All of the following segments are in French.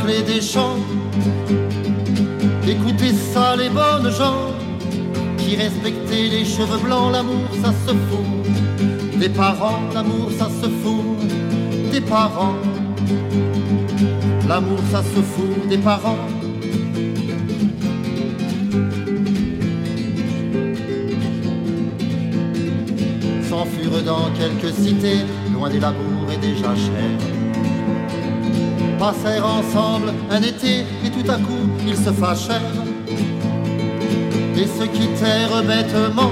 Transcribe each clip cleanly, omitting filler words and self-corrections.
clé des champs. Écoutez ça les bonnes gens qui respectaient les cheveux blancs. L'amour ça se fout des parents, l'amour ça se fout des parents. L'amour ça se fout des parents. S'enfuirent dans quelques cités, loin des labours et des jachères. Passèrent ensemble un été et tout à coup ils se fâchèrent et se quittèrent bêtement.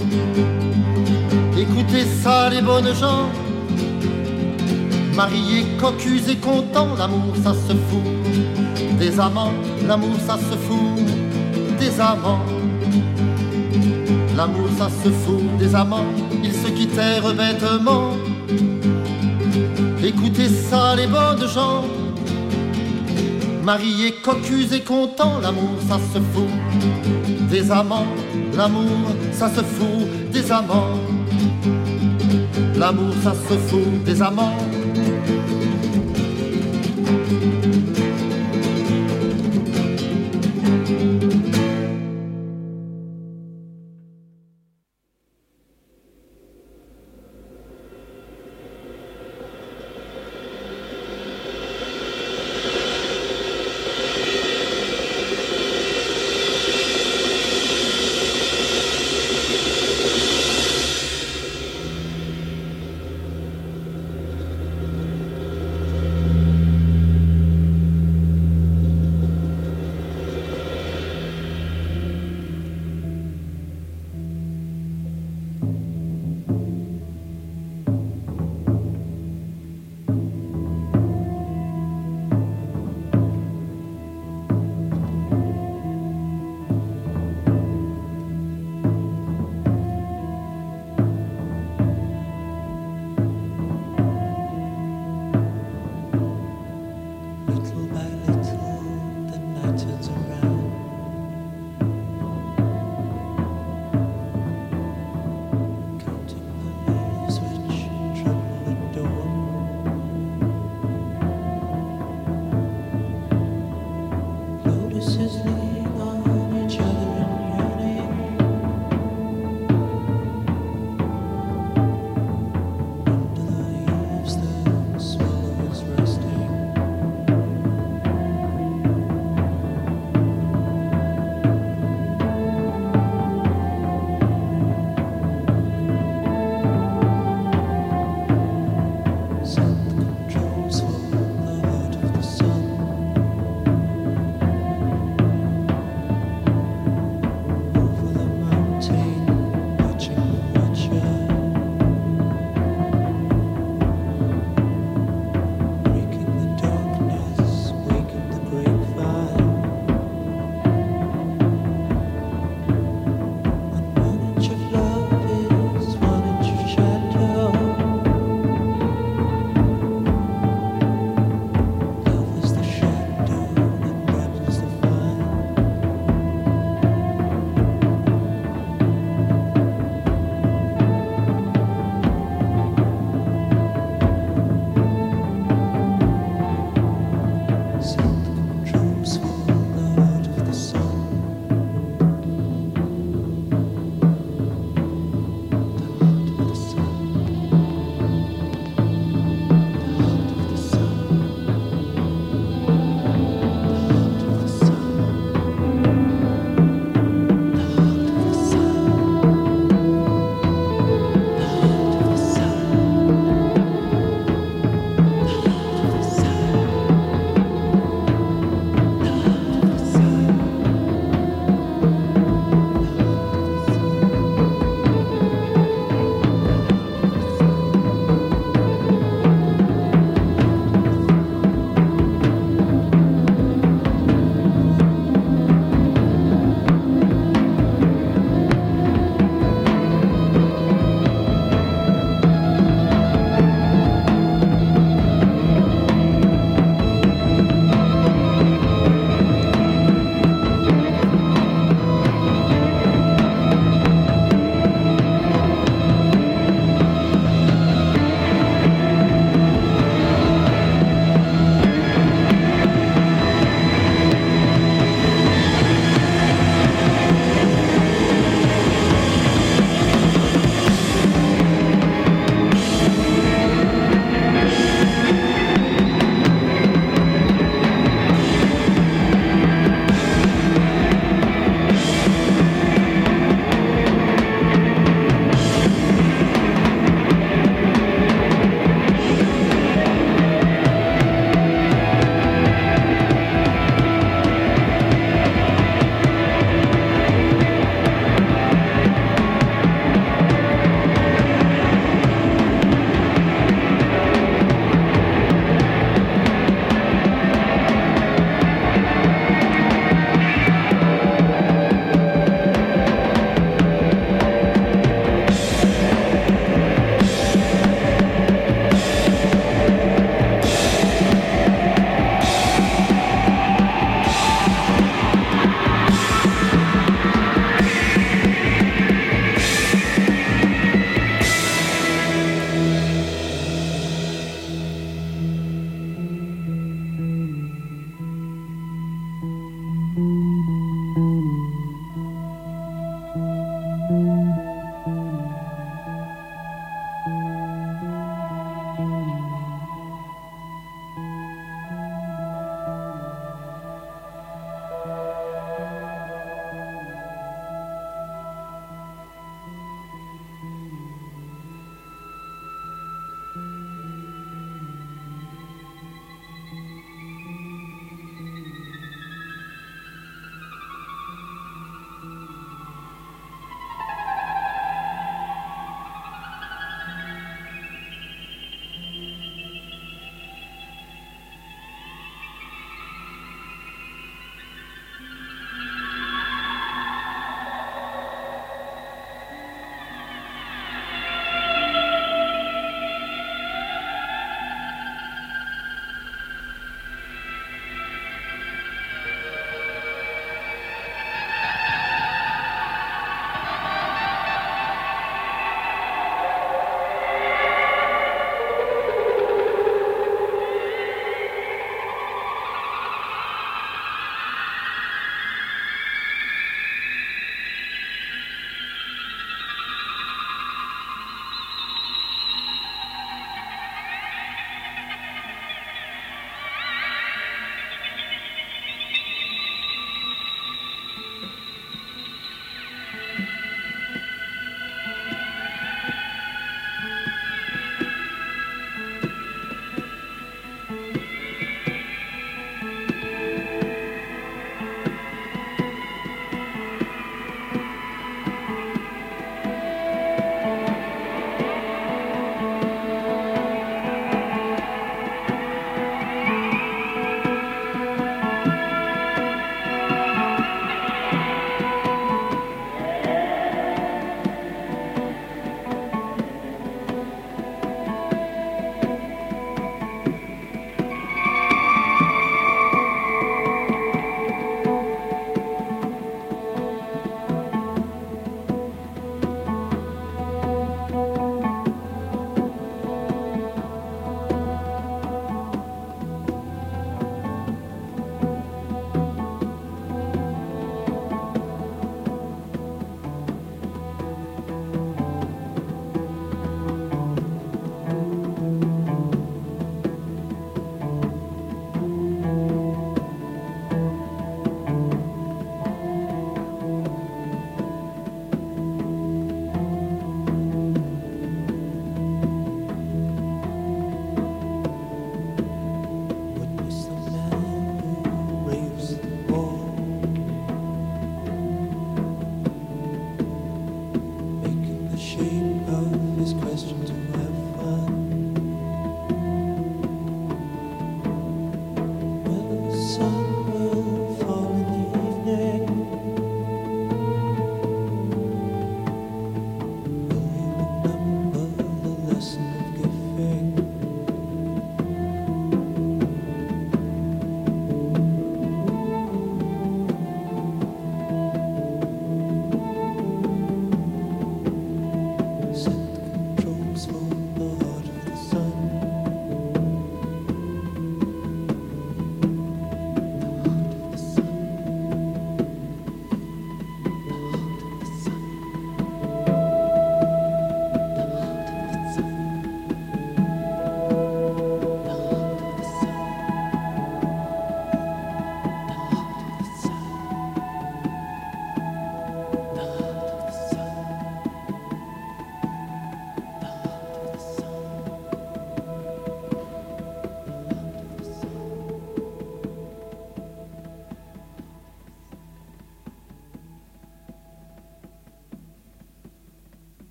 Écoutez ça les bonnes gens, mariés, cocus et contents. L'amour ça se fout des amants, l'amour ça se fout des amants. L'amour ça se fout des amants, ils se quittèrent bêtement. Écoutez ça les bonnes gens, mariés, cocus et contents. L'amour ça se fout des amants, l'amour ça se fout des amants. L'amour ça se fout des amants.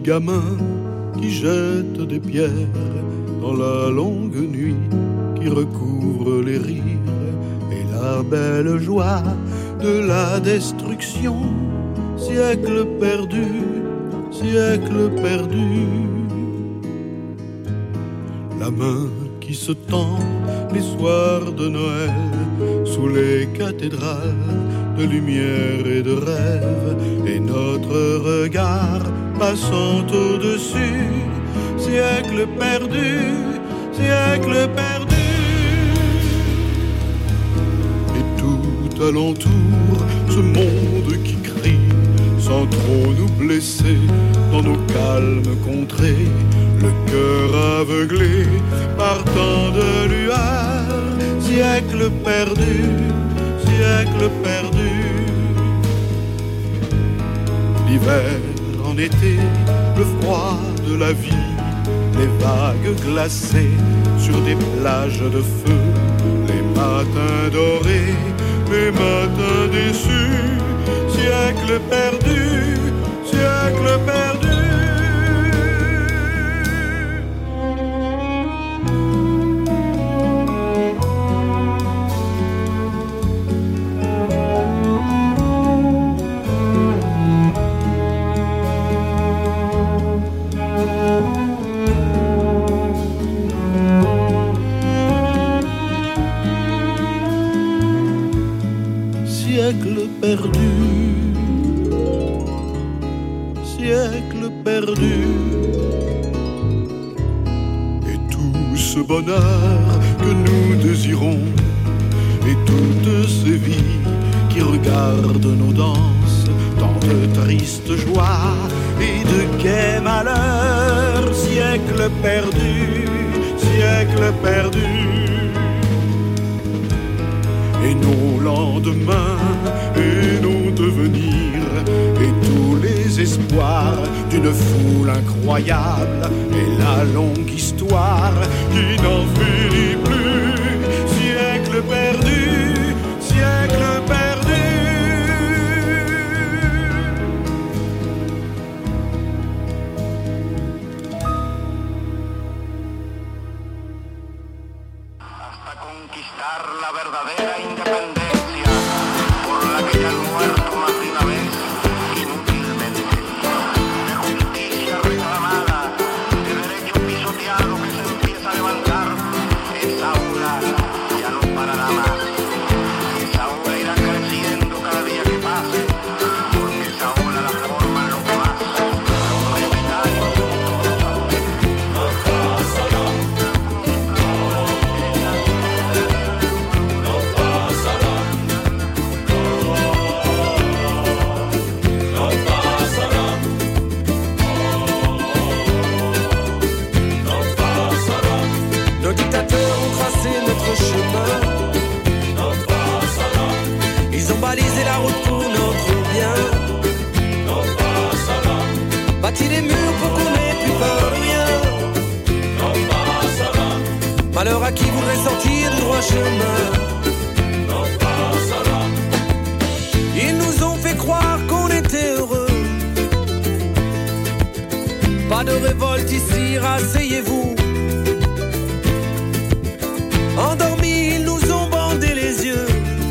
gamins qui jettent des pierres dans la longue nuit qui recouvre les rires et la belle joie de la destruction. Siècle perdu, siècle perdu. La main qui se tend les soirs de Noël sous les cathédrales de lumière et de rêve, et notre regard passant au-dessus. Siècle perdu, siècle perdu. Et tout alentour, ce monde qui crie sans trop nous blesser dans nos calmes contrées, le cœur aveuglé par tant de lueurs. Siècle perdu, siècle perdu. L'hiver en été, le froid de la vie, les vagues glacées sur des plages de feu, les matins dorés, les matins déçus. Siècle perdu, siècle perdu. Siècle perdu, siècle perdu. Et tout ce bonheur que nous désirons, et toutes ces vies qui regardent nos danses, tant de tristes joies et de gais malheurs. Siècle perdu, siècle perdu. Et nos lendemains, et nos devenirs, et tous les espoirs d'une foule incroyable, et la longue histoire qui n'en finit plus. Siècle perdu, siècle perdu. Hasta conquistar la verdadera independencia por la que ya han muerto más de una vez inútilmente, de justicia reclamada, de derecho pisoteado que se empieza a levantar. Esa ola ya no parará más, esa ola irá creciendo cada día que pase, porque esa ola la forman los más, los propietarios. No pasará. Nos dictateurs ont tracé notre chemin. Ils ont balisé la route pour notre bien. Bâti des murs pour qu'on n'ait plus peur de rien. Malheur à qui voudrait sortir du droit chemin. Ils nous ont fait croire qu'on était heureux. Pas de révolte ici, rasseyez-vous. Endormis, ils nous ont bandé les yeux.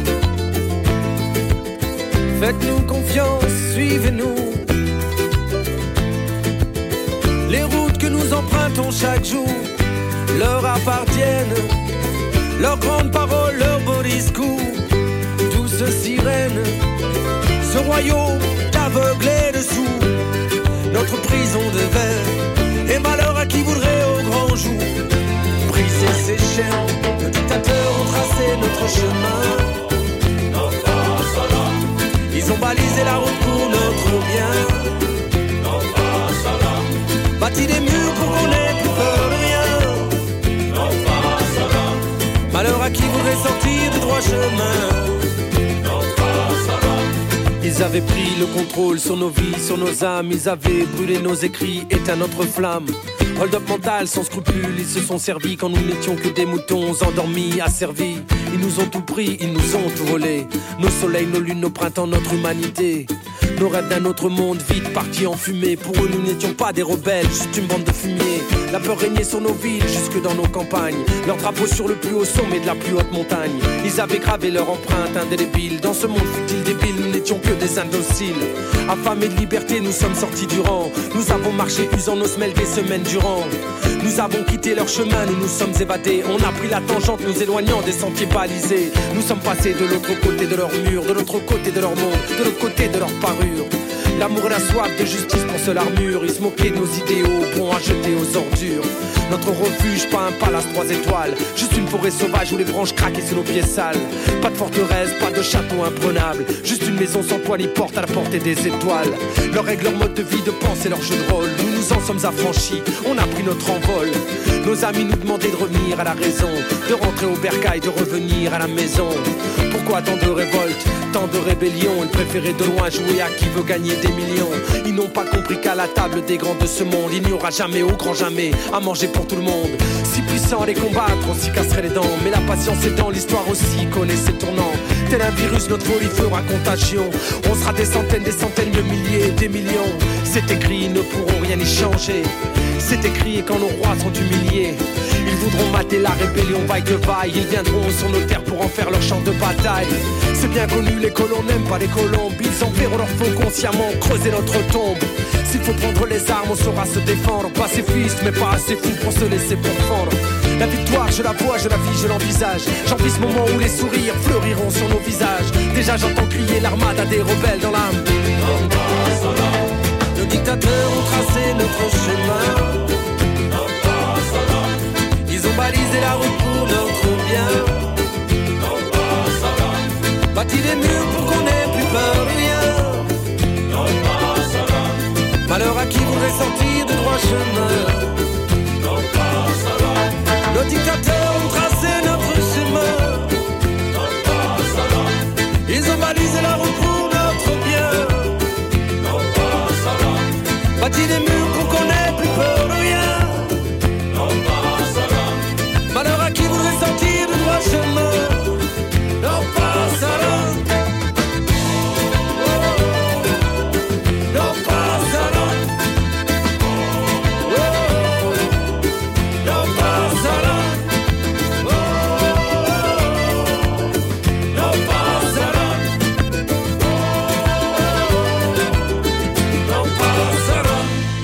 Faites-nous confiance, suivez-nous. Les routes que nous empruntons chaque jour leur appartiennent. Leurs grandes paroles, leurs beaux discours, tous sirènes. Ce royaume aveuglé dessous, notre prison de verre. Et malheur à qui voudrait au grand jour briser ses chaînes. Nos dictateurs ont tracé notre chemin. Ils ont balisé la route pour notre bien. Bâti des murs pour qu'on n'ait plus peur de rien. Malheur à qui voudrait sortir du droit chemin. Ils avaient pris le contrôle sur nos vies, sur nos âmes. Ils avaient brûlé nos écrits, éteint notre flamme. Hold-up mental, sans scrupules, ils se sont servis quand nous n'étions que des moutons endormis, asservis. Ils nous ont tout pris, ils nous ont tout volé. Nos soleils, nos lunes, nos printemps, notre humanité. Nos rêves d'un autre monde vite partis en fumée. Pour eux nous n'étions pas des rebelles, juste une bande de fumier. La peur régnait sur nos villes, jusque dans nos campagnes. Leur drapeau sur le plus haut sommet de la plus haute montagne. Ils avaient gravé leur empreinte indélébile. Dans ce monde fut-il débile, nous n'étions que des indociles. Affamés de liberté, nous sommes sortis du rang. Nous avons marché usant nos semelles des semaines durant. Nous avons quitté leur chemin, nous nous sommes évadés. On a pris la tangente, nous éloignant des sentiers balisés. Nous sommes passés de l'autre côté de leur mur, de l'autre côté de leur monde, de l'autre côté de leur parure. L'amour et la soif de justice pour seule armure. Ils se moquaient de nos idéaux, bons à jeter aux ordures. Notre refuge, pas un palace 3 étoiles, juste une forêt sauvage où les branches craquaient sous nos pieds sales. Pas de forteresse, pas de château imprenable, juste une maison sans toit ni porte à la portée des étoiles. Leurs règles, leur mode de vie, de pensée, leur jeu de rôle. Nous nous en sommes affranchis, on a pris notre envol. Nos amis nous demandaient de revenir à la raison, de rentrer au bercail, de revenir à la maison. Pourquoi tant de révoltes, tant de rébellions? Ils préféraient de loin jouer à qui veut gagner des millions. Ils n'ont pas compris qu'à la table des grands de ce monde, il n'y aura jamais, au grand jamais, à manger pour tout le monde. Si puissant à les combattre, on s'y casserait les dents. Mais la patience aidant, l'histoire aussi connaît ses tournants. Tel un virus, notre folie fera contagion. On sera des centaines de milliers, des millions. C'est écrit, ils ne pourront rien y changer. C'est écrit, et quand nos rois sont humiliés, ils voudront mater la rébellion vaille que vaille. Ils viendront sur nos terres pour en faire leur champ de bataille. C'est bien connu, les colons n'aiment pas les colombes. Ils enverront leur faux consciemment creuser notre tombe. S'il faut prendre les armes, on saura se défendre. Pacifiste, mais pas assez fou pour se laisser pourfendre. La victoire, je la vois, je la vis, je l'envisage. J'en vis ce moment où les sourires fleuriront sur nos visages. Déjà j'entends crier l'armada des rebelles dans l'âme. Nos dictateurs ont tracé notre chemin. Ils ont balisé la route pour notre bien. Bâti des murs pour qu'on n'ait plus peur de rien. Malheur à qui voudrait sortir de droit chemin. Nos dictateurs ont tracé notre chemin. Ils ont balisé la route pour notre bien. Bâti des murs pour qu'on n'ait plus peur de rien. Malheur à qui voudrait sortir de droit chemin. Non pas ça là. Non pas ça là. Non pas ça là. Non pas ça là. Non pas ça là.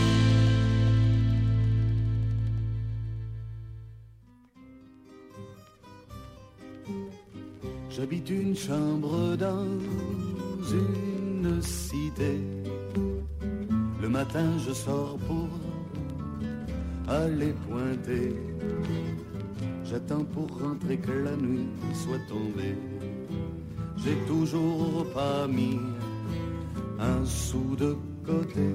J'habite une chambre dans une cité. Le matin je sors pour aller pointer. J'attends pour rentrer que la nuit soit tombée. J'ai toujours pas mis un sou de côté.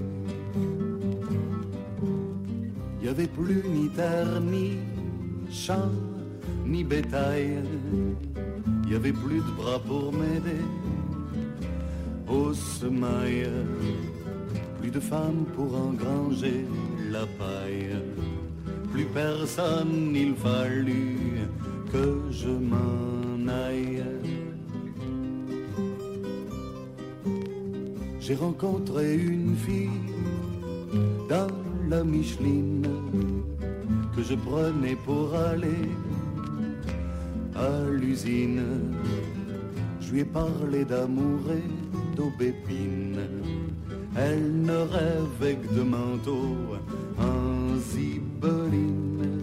Y avait plus ni terre, ni champ, ni bétail. Y avait plus de bras pour m'aider au semail. Plus de femmes pour engranger la paille. Plus personne, il fallut que je m'en aille. J'ai rencontré une fille dans la Micheline que je prenais pour aller à l'usine. Je lui ai parlé d'amour et d'aubépine. Elle ne rêvait que de manteau en zibeline.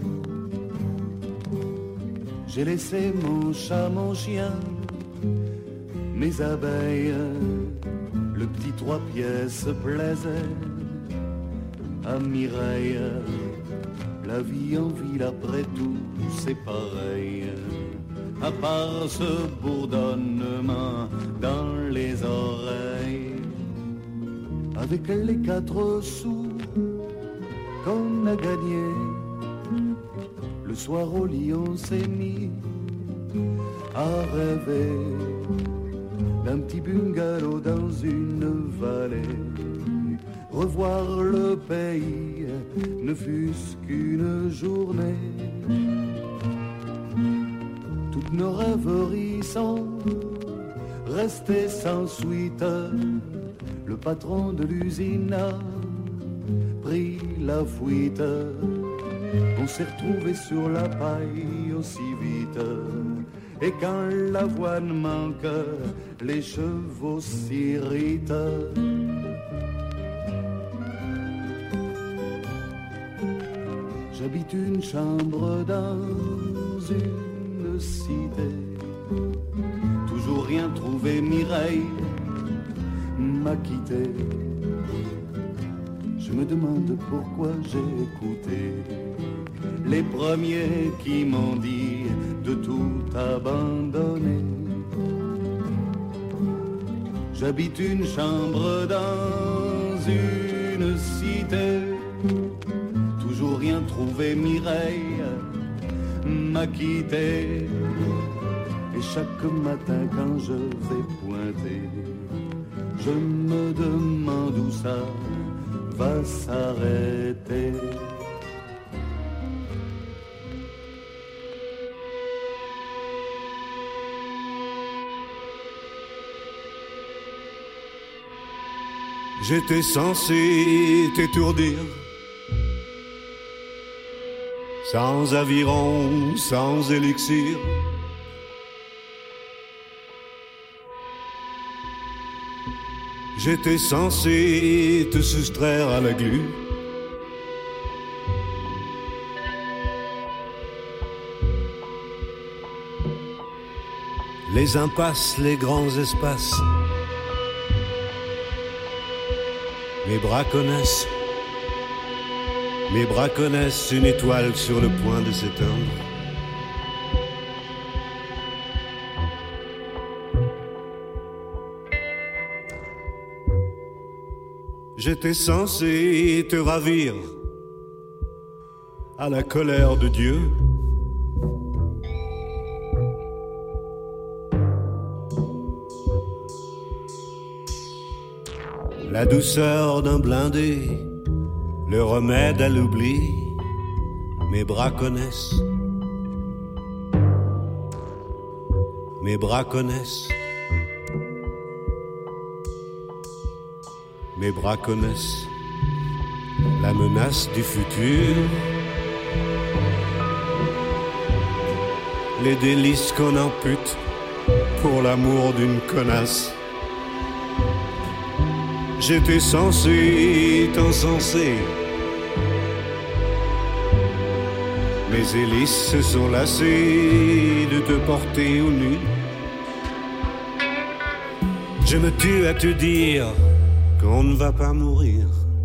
J'ai laissé mon chat, mon chien, mes abeilles. Le petit 3 pièces plaisait à Mireille. La vie en ville après tout c'est pareil. À part ce bourdonnement dans les oreilles. Avec les 4 sous qu'on a gagnés, le soir au lit on s'est mis à rêver d'un petit bungalow dans une vallée. Revoir le pays ne fût-ce qu'une journée. Toutes nos rêveries sont resté sans suite. Le patron de l'usine a pris la fuite. On s'est retrouvé sur la paille aussi vite. Et quand l'avoine manque, les chevaux s'irritent. J'habite une chambre dans une cité. Toujours rien trouvé, Mireille m'a quitté. Je me demande pourquoi j'ai écouté les premiers qui m'ont dit de tout abandonner. J'habite une chambre dans une cité. Toujours rien trouvé, Mireille m'a quitté. Et chaque matin quand je vais pointer, je me demande où ça va s'arrêter. J'étais censé t'étourdir, sans aviron, sans élixir. J'étais censé te soustraire à la glu. Les impasses, les grands espaces, mes bras connaissent une étoile sur le point de s'éteindre. J'étais censé te ravir à la colère de Dieu. La douceur d'un blindé, le remède à l'oubli, mes bras connaissent. Mes bras connaissent. Mes bras connaissent la menace du futur, les délices qu'on ampute pour l'amour d'une connasse. J'étais censé t'encenser, mes hélices se sont lassées de te porter aux nues. Je me tue à te dire qu'on ne va pas mourir.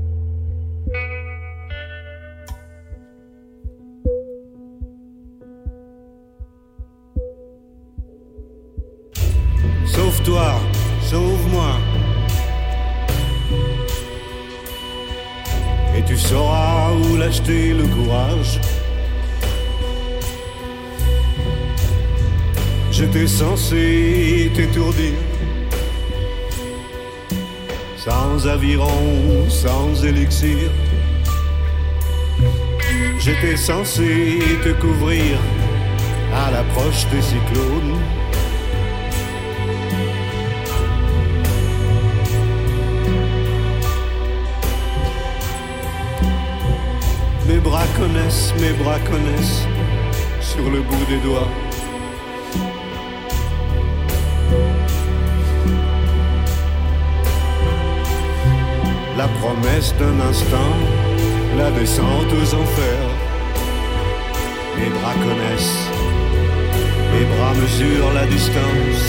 Sauve-toi, sauve-moi, et tu sauras où l'acheter le courage. J'étais censé t'étourdir, sans aviron, sans élixir. J'étais censé te couvrir à l'approche des cyclones. Mes bras connaissent sur le bout des doigts la promesse d'un instant, la descente aux enfers. Mes bras connaissent, mes bras mesurent la distance.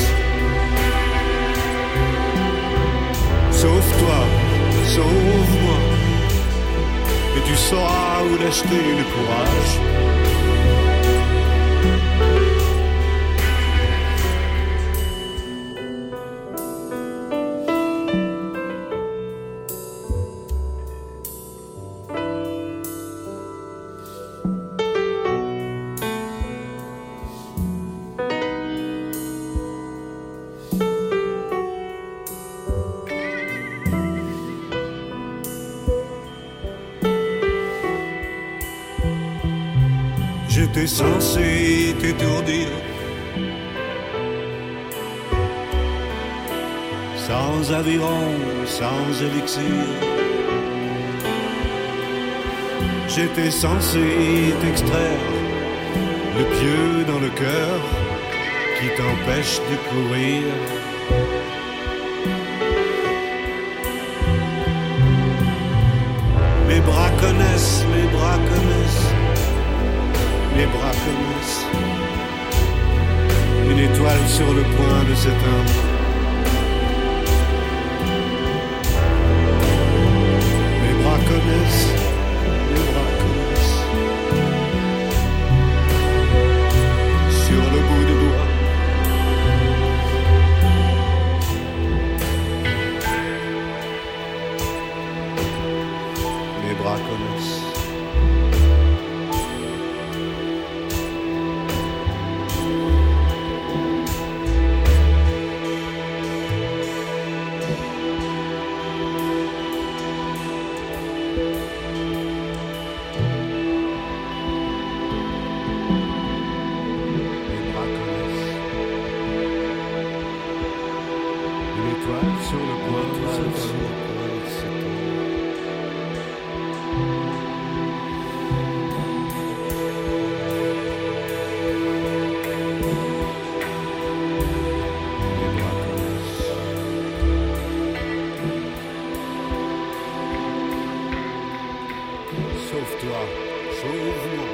Sauve-toi, sauve-moi, et tu sauras où l'acheter le courage. J'étais censé t'étourdir, sans aviron, sans élixir. J'étais censé t'extraire le pieu dans le cœur qui t'empêche de courir. Mes bras connaissent, mes bras connaissent, mes bras connaissent une étoile sur le point de s'éteindre. Mes bras connaissent, mes bras connaissent sur le bout du doigt. Mes bras connaissent. Sauve-toi, sauve-moi.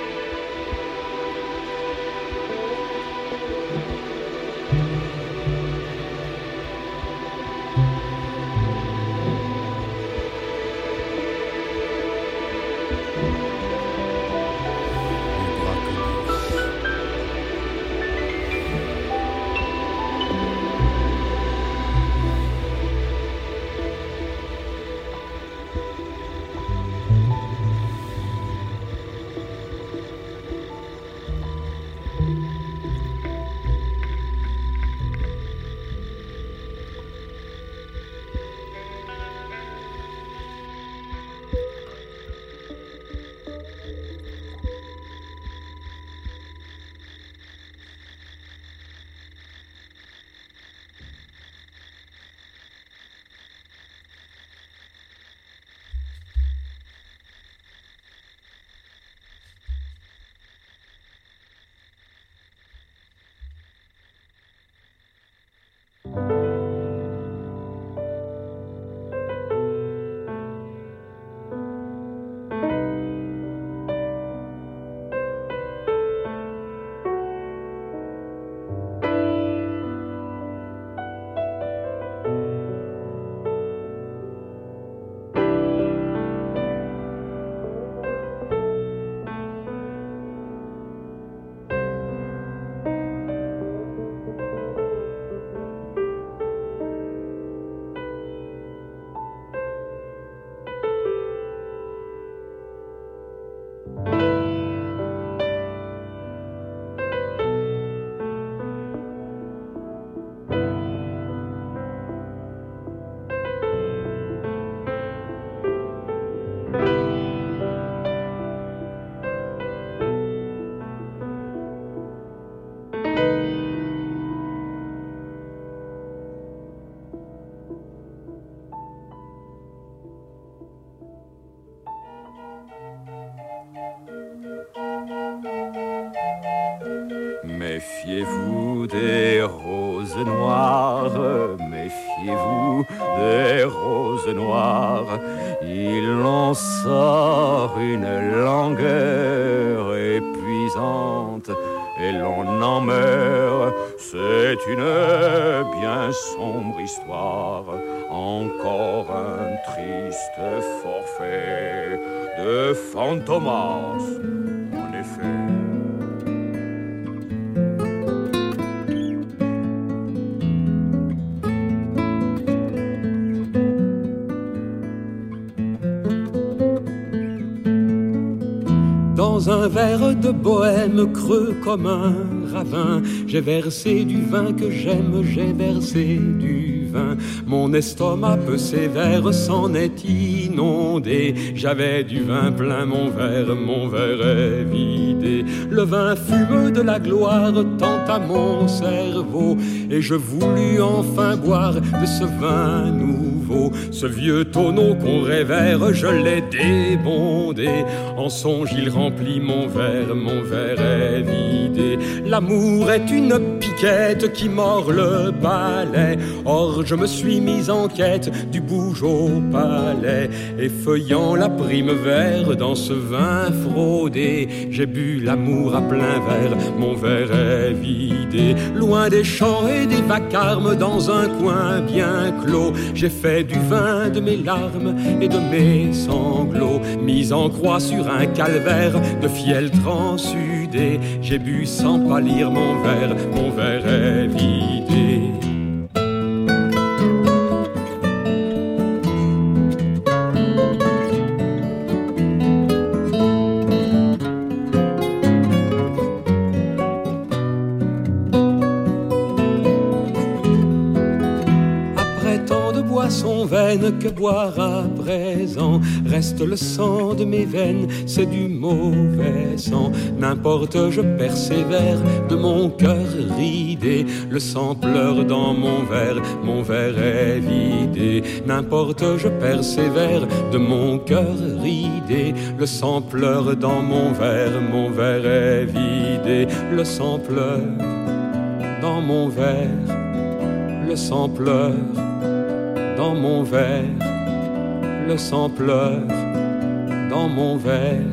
Méfiez-vous des roses noires, méfiez-vous des roses noires. Il en sort une langueur épuisante et l'on en meurt. C'est une bien sombre histoire, encore un triste forfait de Fantomas, en effet. Dans un verre de bohème creux comme un ravin, j'ai versé du vin que j'aime, j'ai versé du vin. Mon estomac peu sévère s'en est inondé. J'avais du vin plein mon verre est vidé. Le vin fumeux de la gloire tenta mon cerveau, et je voulus enfin boire de ce vin nouveau. Ce vieux tonneau qu'on révère, je l'ai débondé. En songe il remplit mon verre est vidé. L'amour est une piquette qui mord le balai. Or je me suis mis en quête du bouge au palais, effeuillant la primevère dans ce vin fraudé. J'ai bu l'amour à plein verre, mon verre est vidé. Loin des chants et des vacarmes, dans un coin bien clos, j'ai fait du vin de mes larmes et de mes sanglots. Mis en croix sur un calvaire de fiel transsudé, j'ai bu sans pâlir mon verre est vidé. Que boire à présent, reste le sang de mes veines, c'est du mauvais sang. N'importe, je persévère de mon cœur ridé. Le sang pleure dans mon verre est vidé. N'importe, je persévère de mon cœur ridé. Le sang pleure dans mon verre est vidé. Le sang pleure dans mon verre, le sang pleure dans mon verre, le sang pleure dans mon verre.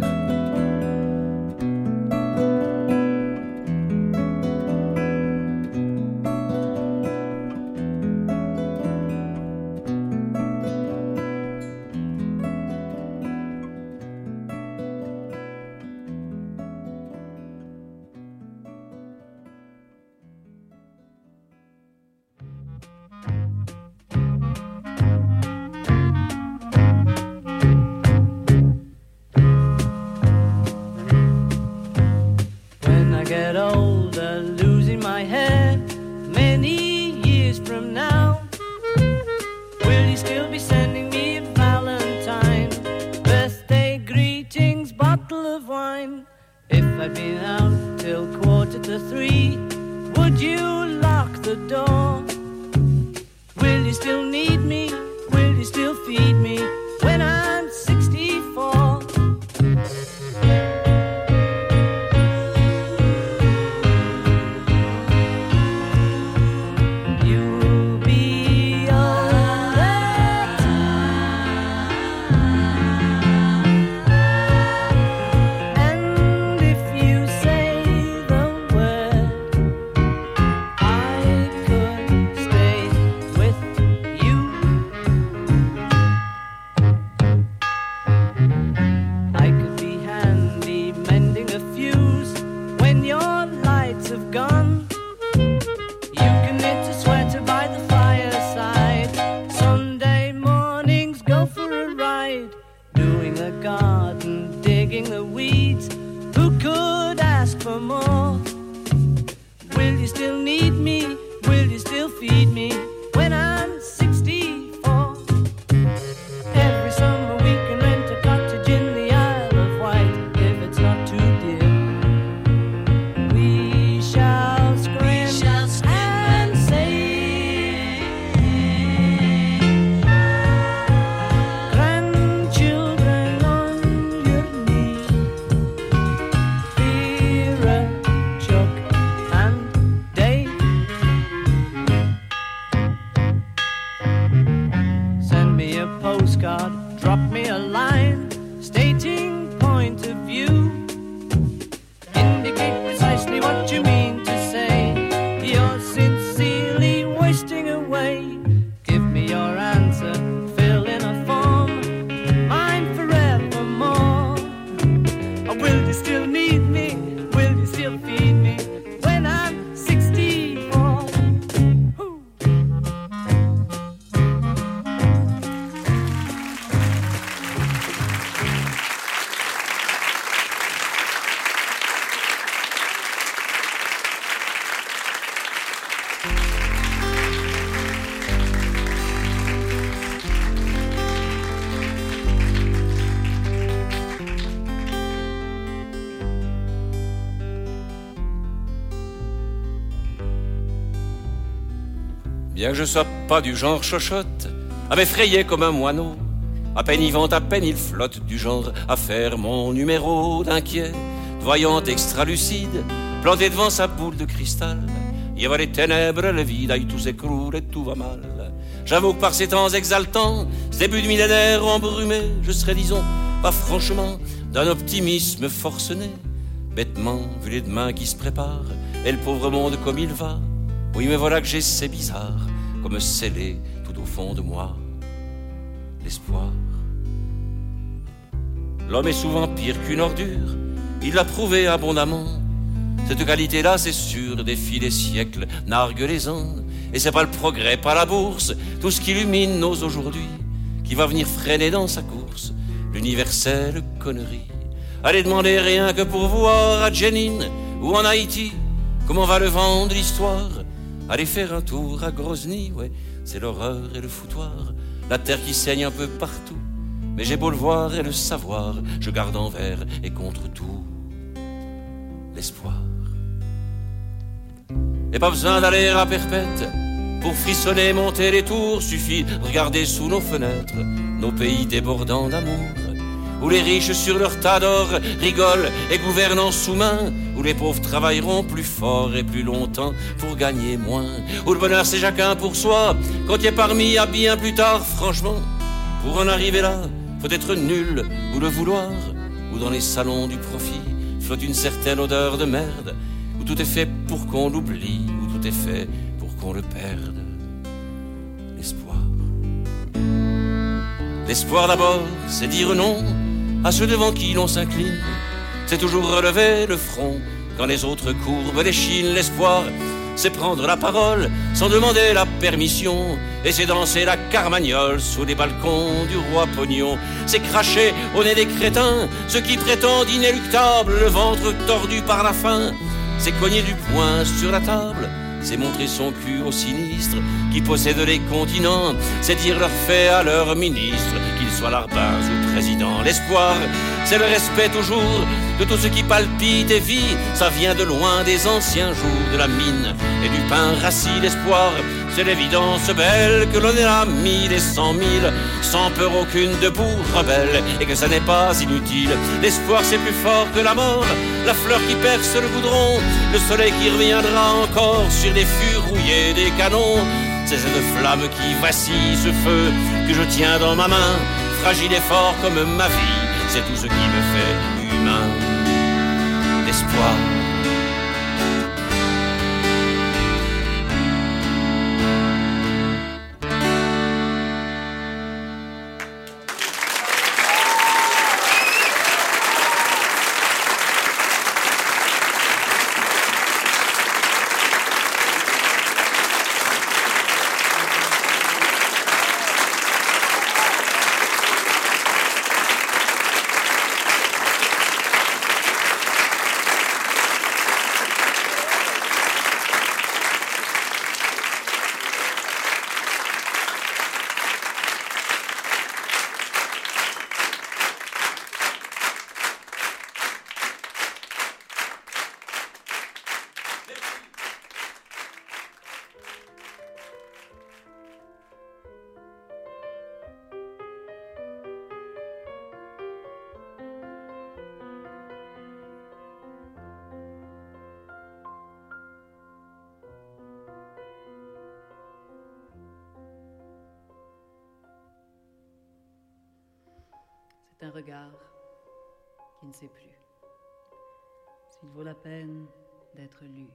Bien que je sois pas du genre chochotte, à m'effrayer comme un moineau, à peine il vente, à peine il flotte, du genre à faire mon numéro d'inquiet, voyante extra-lucide, planté devant sa boule de cristal. Il y avait les ténèbres, le vide, aïe, tout s'écroule et tout va mal. J'avoue que par ces temps exaltants, ce début de millénaire embrumé, je serais, disons, pas franchement, d'un optimisme forcené. Bêtement, vu les demain qui se préparent, et le pauvre monde comme il va. Oui, mais voilà que j'ai ces bizarres, comme scellé tout au fond de moi, l'espoir. L'homme est souvent pire qu'une ordure, il l'a prouvé abondamment. Cette qualité-là, c'est sûr, défie les siècles, nargue les ans. Et c'est pas le progrès, pas la bourse, tout ce qui illumine nos aujourd'hui, qui va venir freiner dans sa course l'universelle connerie. Allez demander rien que pour voir à Jenin ou en Haïti comment va le vendre l'histoire. Allez faire un tour à Grozny, ouais, c'est l'horreur et le foutoir, la terre qui saigne un peu partout. Mais j'ai beau le voir et le savoir, je garde envers et contre tout l'espoir. Et pas besoin d'aller à Perpète pour frissonner, monter les tours. Suffit de regarder sous nos fenêtres nos pays débordants d'amour, où les riches sur leur tas d'or rigolent et gouvernent en sous-main, où les pauvres travailleront plus fort et plus longtemps pour gagner moins, où le bonheur c'est chacun pour soi, quand il est parmi à bien plus tard. Franchement, pour en arriver là, faut être nul ou le vouloir, où dans les salons du profit flotte une certaine odeur de merde, où tout est fait pour qu'on l'oublie, où tout est fait pour qu'on le perde. L'espoir. L'espoir d'abord, c'est dire non à ceux devant qui l'on s'incline. C'est toujours relever le front quand les autres courbent l'échine. L'espoir, c'est prendre la parole sans demander la permission. Et c'est danser la carmagnole sous les balcons du roi Pognon. C'est cracher au nez des crétins ceux qui prétendent inéluctables, le ventre tordu par la faim. C'est cogner du poing sur la table, c'est montrer son cul aux sinistres qui possèdent les continents. C'est dire leur fait à leurs ministres, qu'ils soient larbins ou présidents. L'espoir, c'est le respect toujours de tout ce qui palpite et vit. Ça vient de loin des anciens jours de la mine et du pain rassis. L'espoir, c'est l'évidence belle que l'on est à 1000 et 100 000, sans peur aucune debout rebelle, et que ça n'est pas inutile. L'espoir c'est plus fort que la mort, la fleur qui perce le goudron, le soleil qui reviendra encore sur les fûts rouillés des canons. C'est cette flamme qui vacille, ce feu que je tiens dans ma main, fragile et fort comme ma vie, c'est tout ce qui me fait humain. L'espoir. C'est un regard qui ne sait plus s'il vaut la peine d'être lu.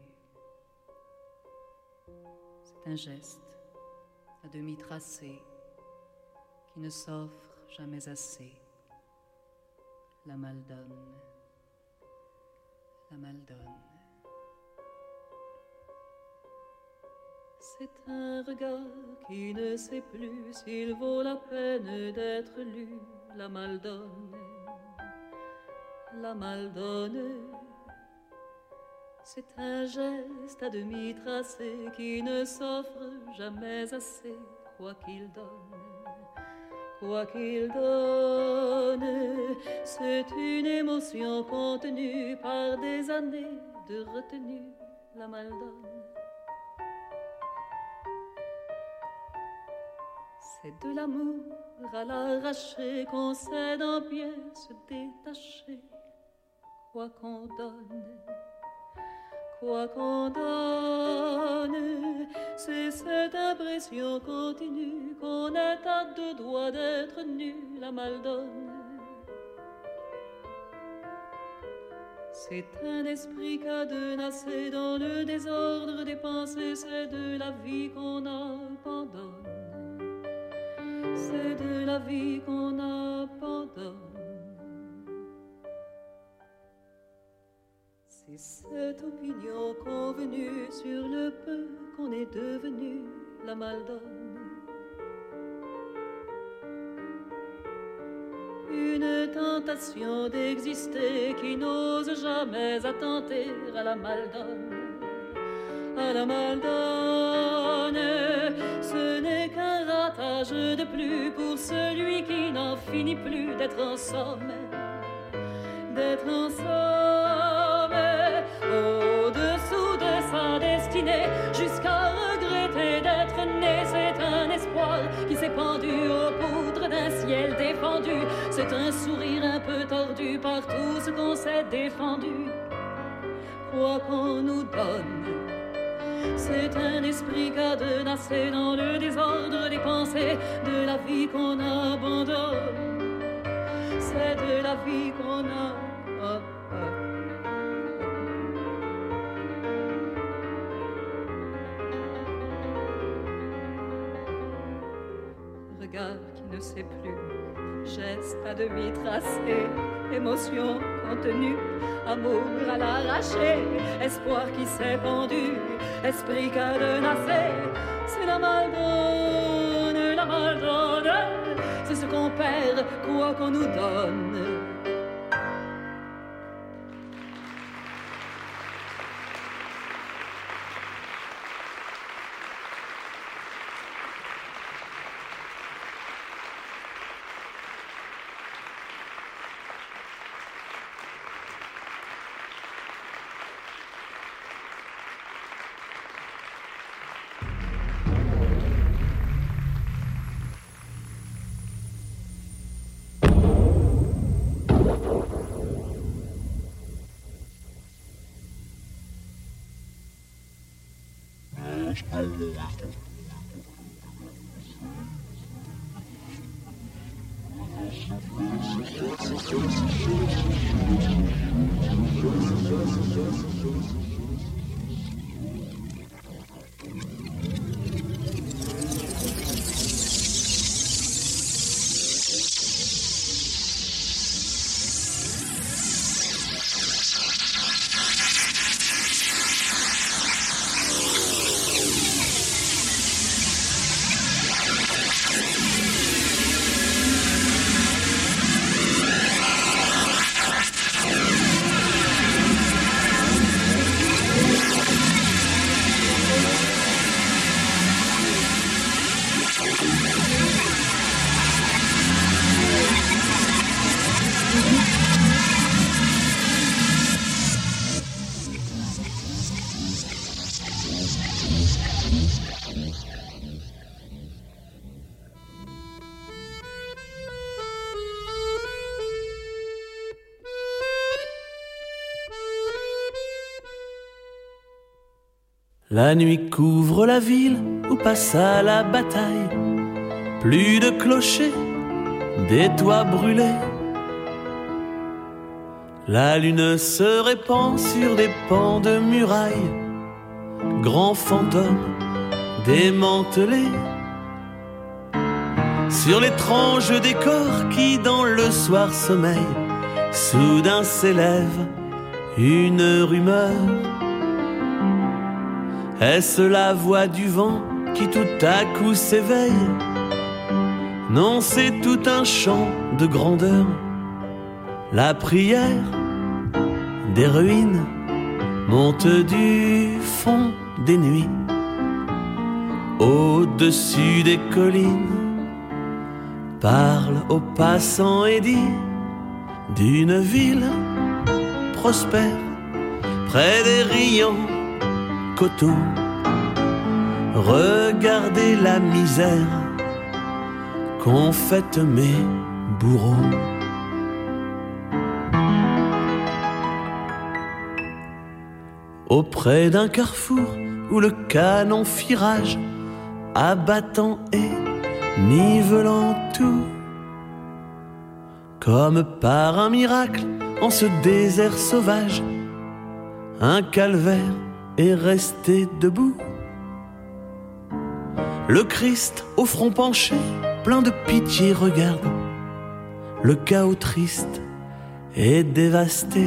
C'est un geste à demi tracé qui ne s'offre jamais assez. La Maldonne, la Maldonne. C'est un regard qui ne sait plus s'il vaut la peine d'être lu. La Maldonne, la Maldonne. C'est un geste à demi tracé qui ne s'offre jamais assez, quoi qu'il donne, quoi qu'il donne. C'est une émotion contenue par des années de retenue, la Maldonne. C'est de l'amour à l'arraché qu'on sait en pièces détachées. Quoi qu'on donne, c'est cette impression continue qu'on est à deux doigts d'être nul à mal donne. C'est un esprit cadenassé dans le désordre des pensées, c'est de la vie qu'on abandonne. C'est de la vie qu'on abandonne. C'est cette opinion convenue sur le peu qu'on est devenu la maldonne. Une tentation d'exister qui n'ose jamais attenter à la maldonne. À la maldonne, ce n'est qu'un ratage de plus pour celui qui n'en finit plus d'être en somme. D'être en somme, au-dessous de sa destinée, jusqu'à regretter d'être né. C'est un espoir qui s'est pendu aux poutres d'un ciel défendu. C'est un sourire un peu tordu par tout ce qu'on s'est défendu. Quoi qu'on nous donne, c'est un esprit cadenassé dans le désordre des pensées, de la vie qu'on abandonne. C'est de la vie qu'on a. Regard qui ne sait plus, geste à demi tracé, émotion contenue, amour à l'arraché, espoir qui s'est pendu, esprit cadenassé. C'est la maldonne, c'est ce qu'on perd, quoi qu'on nous donne. La nuit couvre la ville où passa la bataille. Plus de clochers, des toits brûlés. La lune se répand sur des pans de murailles. Grands fantômes démantelés. Sur l'étrange décor qui dans le soir sommeille, soudain s'élève une rumeur. Est-ce la voix du vent qui tout à coup s'éveille? Non, c'est tout un chant de grandeur. La prière des ruines monte du fond des nuits. Au-dessus des collines, parle aux passants et dit d'une ville prospère près des riants coteaux. Regardez la misère qu'ont faites mes bourreaux. Auprès d'un carrefour où le canon fit rage, abattant et nivelant tout, comme par un miracle, en ce désert sauvage, un calvaire est resté debout. Le Christ au front penché, plein de pitié, regarde le chaos triste et dévasté.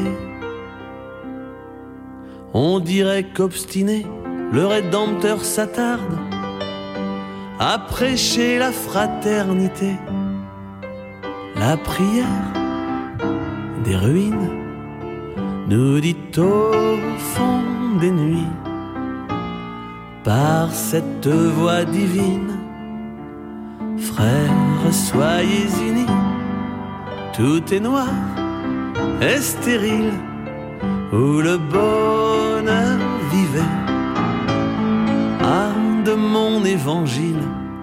On dirait qu'obstiné, le Rédempteur s'attarde à prêcher la fraternité. La prière des ruines nous dit au fond des nuits, par cette voix divine, frères, soyez unis. Tout est noir et stérile, où le bonheur vivait. Âme de mon évangile,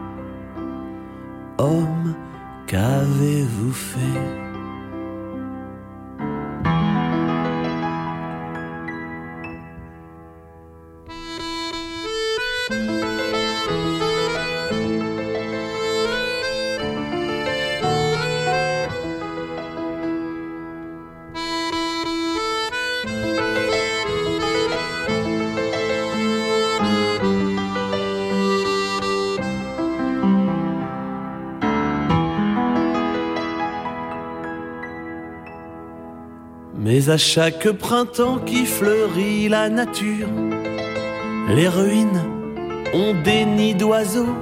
homme, qu'avez-vous fait? Mais à chaque printemps qui fleurit la nature, les ruines ont des nids d'oiseaux.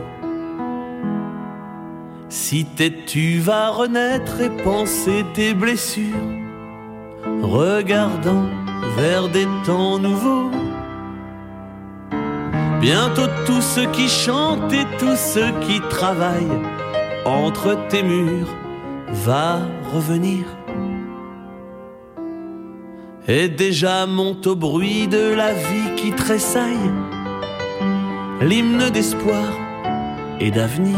Si têtu va renaître et penser tes blessures, regardant vers des temps nouveaux. Bientôt tous ceux qui chantent et tous ceux qui travaillent entre tes murs va revenir. Et déjà monte au bruit de la vie qui tressaille l'hymne d'espoir et d'avenir.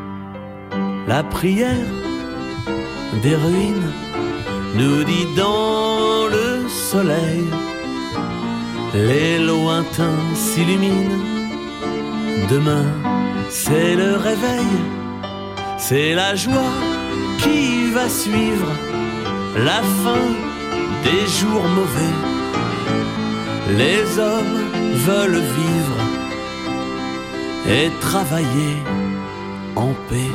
La prière des ruines nous dit dans le soleil, les lointains s'illuminent. Demain c'est le réveil, c'est la joie qui va suivre la fin des jours mauvais. Les hommes veulent vivre et travailler en paix.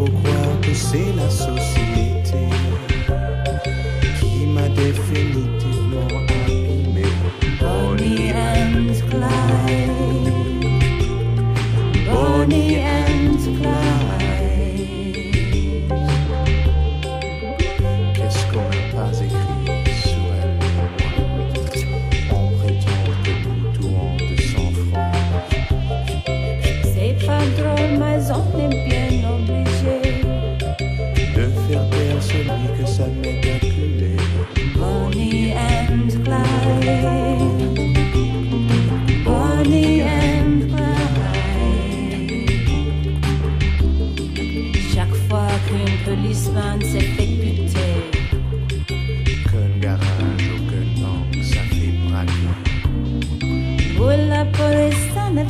C'est la société qui m'a défini.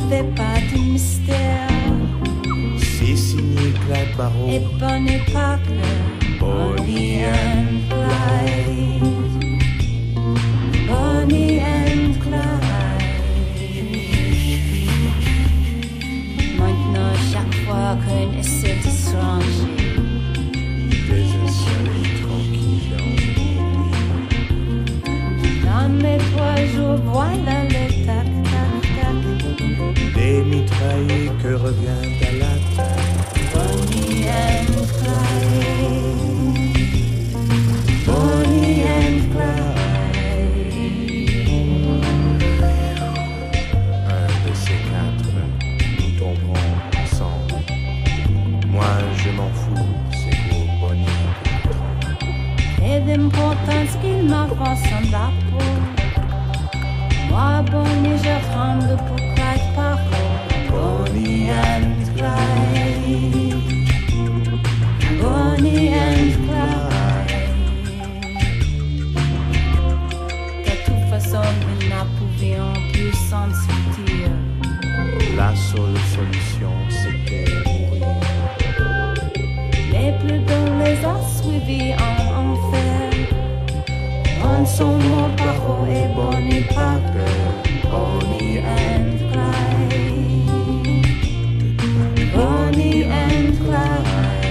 fait pas de mystère. C'est signé Clyde Barrow et Bonnie Parker, Bonnie and Clyde, Bonnie and Clyde. Maintenant, chaque fois qu'on essaie de se ranger, des un soleil tranquille dans mes 3 jours, voilà le tac, tac, tac. Des mitraillés que revient à l'attaque. Bonnie and Clyde, Bonnie and Clyde. Un de ces 4, nous tomberons ensemble. Moi je m'en fous, c'est pour Bonnie que je tremble. Et d'importance qu'il m'avance en la peau. Moi Bonnie je tremble pour Clyde Barrow. Bonnie and Clyde, Bonnie and Clyde. De toute façon, nous n'approuvions plus s'en sortir. La seule solution c'était mourir. Les plus dons les a suivis en enfer. En son mot Barrow et Bonnie Parker, Bonnie and Clyde, Bonnie and Clyde.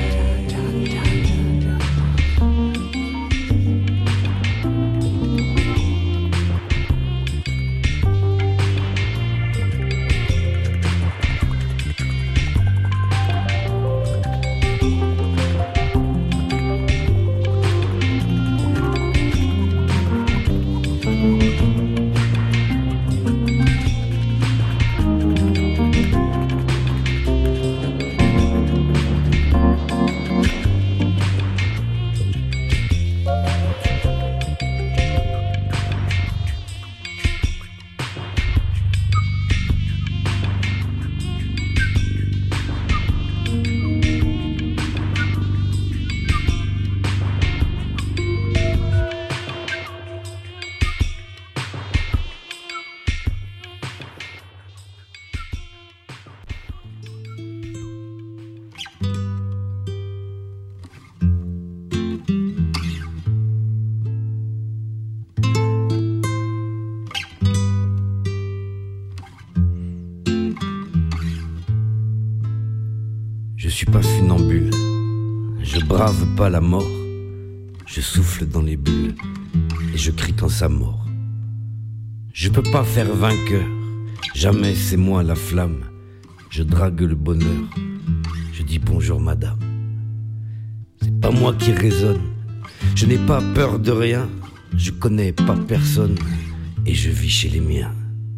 Je suis pas funambule, je brave pas la mort, je souffle dans les bulles et je crie quand ça mord. Je peux pas faire vainqueur, jamais c'est moi la flamme. Je drague le bonheur, je dis bonjour madame. C'est pas moi qui raisonne, je n'ai pas peur de rien, je connais pas personne et je vis chez les miens.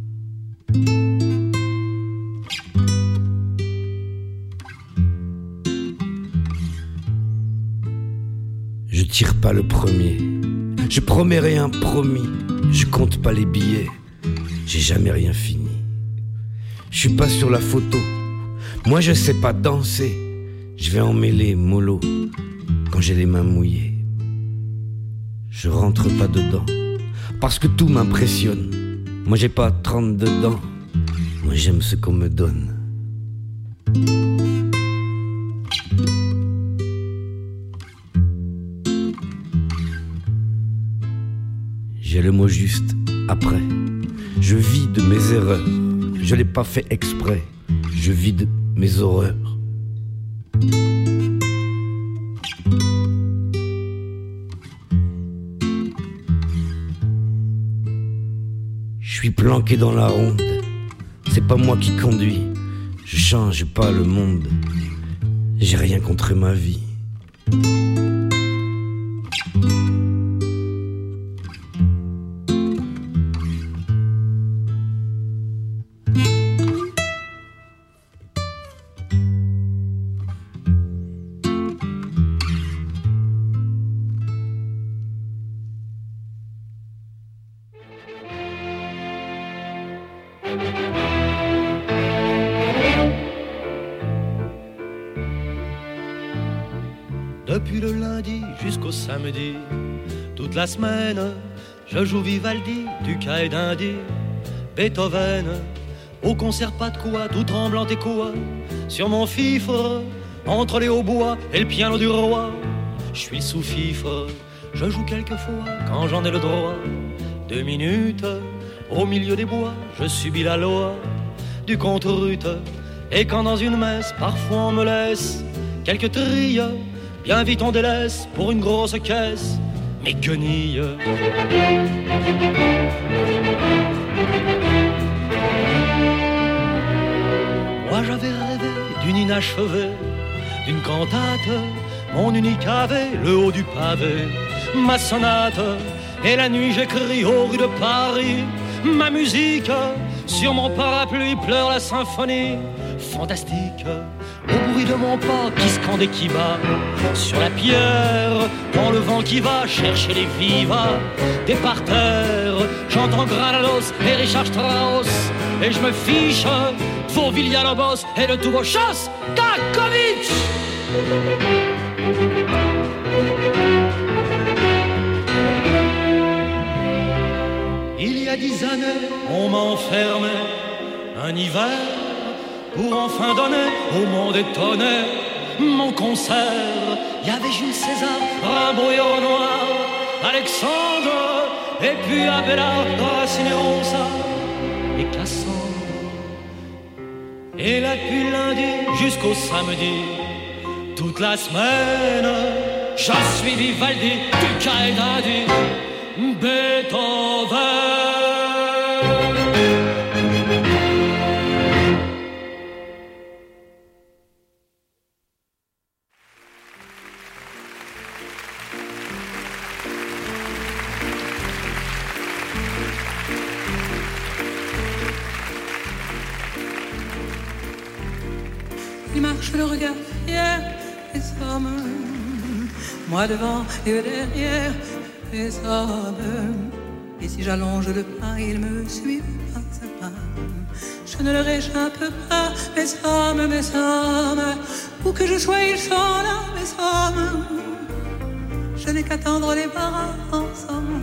Je tire pas le premier, je promets rien promis, je compte pas les billets, j'ai jamais rien fini. Je suis pas sur la photo, moi je sais pas danser, je vais emmêler mollo quand j'ai les mains mouillées. Je rentre pas dedans, parce que tout m'impressionne. Moi j'ai pas 30 dedans, moi j'aime ce qu'on me donne. J'ai le mot juste après. Je vis de mes erreurs. Je l'ai pas fait exprès. Je vis de mes horreurs. Je suis planqué dans la ronde. C'est pas moi qui conduis. Je change pas le monde. J'ai rien contre ma vie. Depuis le lundi jusqu'au samedi, toute la semaine, je joue Vivaldi, Duca et Dindy, Beethoven, au concert pas de quoi, tout tremblant et quoi, sur mon fifre, entre les hautbois et le piano du roi. Je suis sous-fifre, je joue quelquefois quand j'en ai le droit. 2 minutes, au milieu des bois, je subis la loi du contre-rute. Et quand dans une messe, parfois on me laisse quelques trilles, bien vite on délaisse pour une grosse caisse mes guenilles. Moi j'avais rêvé d'une inachevée, d'une cantate, mon unique ave, le haut du pavé, ma sonate. Et la nuit j'écris aux rues de Paris ma musique. Sur mon parapluie pleure la symphonie fantastique. Au bruit de mon pas qui scande et qui bat sur la pierre, dans le vent qui va chercher les vivas des parterres, j'entends Granados et Richard Strauss, et je me fiche pour Villalobos et de tous vos chasses Takovitch. Il y a 10 années, on m'a enfermé un hiver pour enfin donner au monde étonné mon concert. Il y avait Jules César, Rimbaud et Renoir, Alexandre, et puis Abélard, Racine et Ronsa et Cassandre. Et là depuis lundi jusqu'au samedi, toute la semaine, je suis Vivaldi, Duca et Dadi, Beethoven. Il marche le regard fier des hommes, moi devant et eux derrière les hommes. Et si j'allonge le pas, ils me suivent pas à pas. Je ne leur échappe pas, mes hommes. Où que je sois, ils sont là, mes hommes. Je n'ai qu'à tendre les bras ensemble.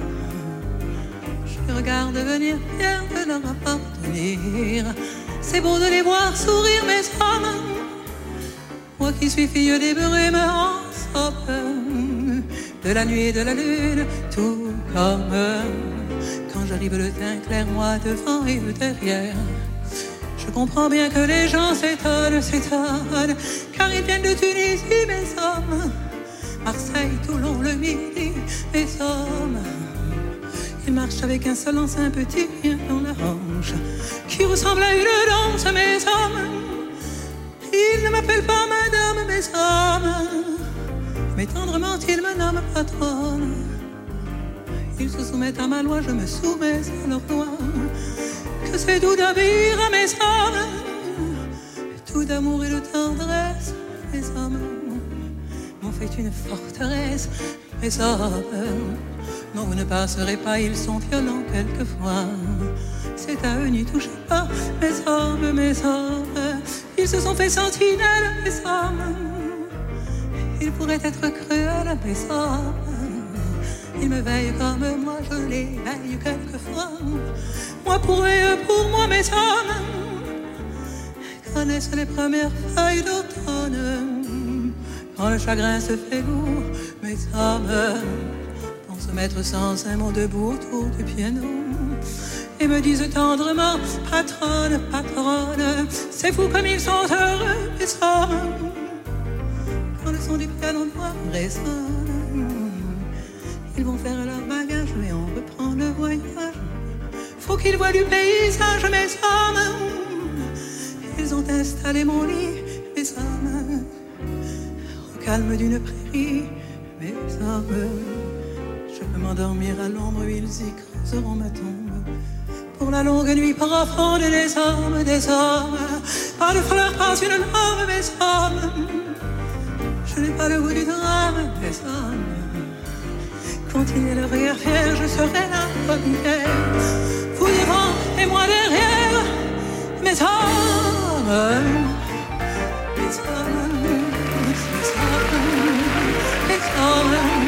Je les regarde venir, fier de leur appartenir. C'est beau de les voir sourire, mes hommes. Moi qui suis fille des brumes en somme, de la nuit et de la lune, tout comme quand j'arrive le teint clair, moi devant et eux derrière. Je comprends bien que les gens s'étonnent, car ils viennent de Tunisie, mes hommes. Marseille, Toulon, le Midi, mes hommes. Ils marchent avec insolence, un petit bien dans la hanche, qui ressemble à une danse, mes hommes. Ils ne m'appellent pas madame, mes hommes, mais tendrement ils me nomment patronne. Ils se soumettent à ma loi, je me soumets à leur loi. Que c'est doux d'obéir à mes hommes, tout d'amour et de tendresse, mes hommes m'ont fait une forteresse, mes hommes. Non, vous ne passerez pas, ils sont violents quelquefois. C'est à eux, n'y touchez pas, mes hommes. Ils se sont fait sentinelles, mes hommes. Ils pourraient être cruels, mes hommes. Ils me veillent comme moi, je les veille quelquefois. Moi pour eux, eux pour moi, mes hommes. Connaissent les premières feuilles d'automne. Quand le chagrin se fait lourd, mes hommes vont se mettre sans un mot debout autour du piano. Et me disent tendrement, patronne, c'est fou comme ils sont heureux, mes hommes. Quand le son du piano noir résonne, ils vont faire leur bagage et on reprend le voyage. Faut qu'ils voient du paysage, mes hommes. Ils ont installé mon lit, mes hommes, au calme d'une prairie, mes hommes. Je peux m'endormir à l'ombre, ils y creuseront ma tombe. Pour la longue nuit profonde des hommes, pas de fleurs, pas une larme, mes hommes. Je n'ai pas le goût du drame, mes hommes. Continuez le regard fier, je serai la première. Vous devant et moi derrière, mes hommes. Mes hommes, mes hommes, mes hommes.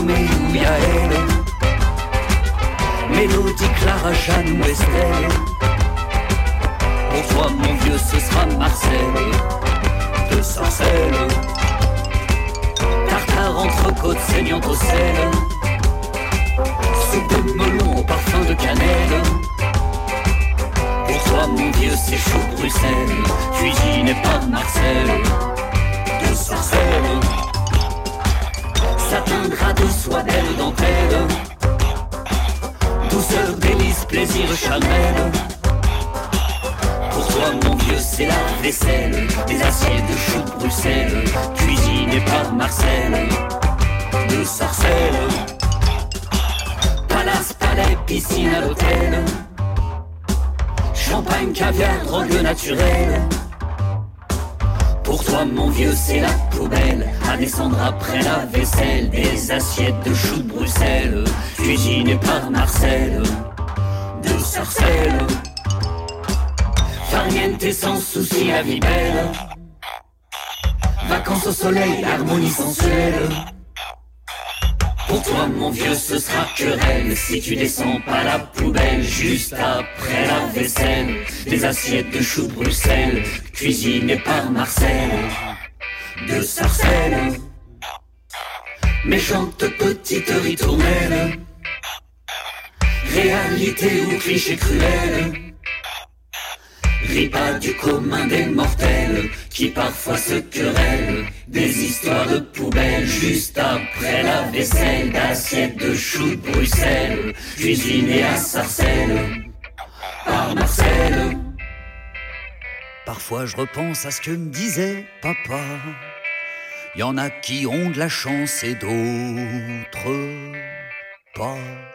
Roméo, Yael, Mélodie, Clara, Jeanne ou Estelle. Pour toi mon vieux ce sera Marcel de Sarcelles. Tartare, entrecôte, saignante au sel, soupe de melon au parfum de cannelle. Pour toi mon vieux c'est chaud Bruxelles, cuisiné par Marcel de Sarcelles. Satin, drap de soie, belle dentelle, douceur, délice, plaisir, charnel. Pour toi mon vieux c'est la vaisselle, des assiettes de choux de Bruxelles, cuisiné par Marcel de Sarcelles. Palace, palais, piscine à l'hôtel, champagne, caviar, drogue naturelle. Pour toi mon vieux c'est la poubelle, à descendre après la vaisselle, des assiettes de choux de Bruxelles, cuisinées par Marcel de Sarcelles. Farniente sans souci, la vie belle, vacances au soleil, harmonie sensuelle. Pour toi mon vieux ce sera querelle, si tu descends pas la poubelle juste après la vaisselle, des assiettes de choux de Bruxelles, cuisinées par Marcel de Sarcelles. Méchante petite ritournelle, réalité ou cliché cruel, ris pas du commun des mortels qui parfois se querellent, des histoires de poubelles juste après la vaisselle, d'assiettes de choux de Bruxelles, cuisinées à Sarcelles par Marcel. Parfois je repense à ce que me disait papa, y en a qui ont de la chance et d'autres pas.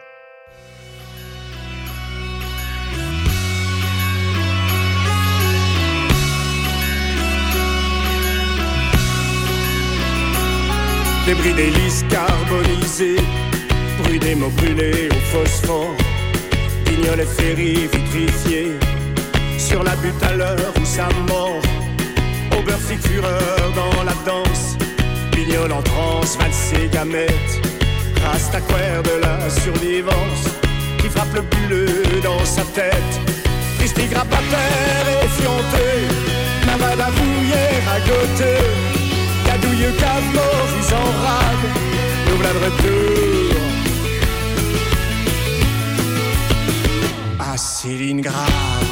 Débris d'hélices carbonisés, bruit des mots brûlés au phosphore, guignolets ferry vitrifiés, sur la butte à l'heure où sa mort, au beurre fureur dans la danse, pignole en transe, valsé gamète, rastaquaire de la survivance, qui frappe le bleu dans sa tête, triste grabataire effionté, navade à bouillère à côté, cadouilleux cave mort, vous en rade, nous voilà de retour à Stalingrad.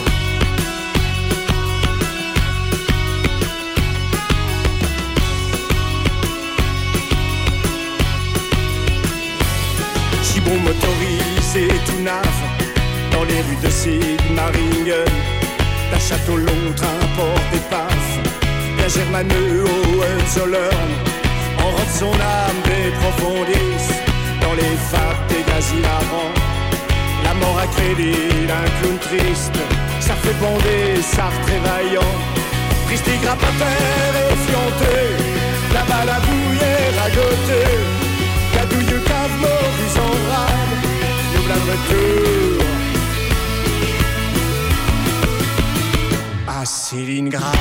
Chibon motorisé tout nave, dans les rues de Sigmaringen, d'un château long, train, port d'épave, bien germaneux au Hohenzollern, en robe son âme des profondis, dans les fables des gaz hilarants, la mort à crédit d'un clown triste, ça fait bonder, ça trévaillant, triste et grapataire effionté, la balle à bouillère à côté, cadouilleux cave mort, ils en rade, nous voilà de retour à Stalingrad.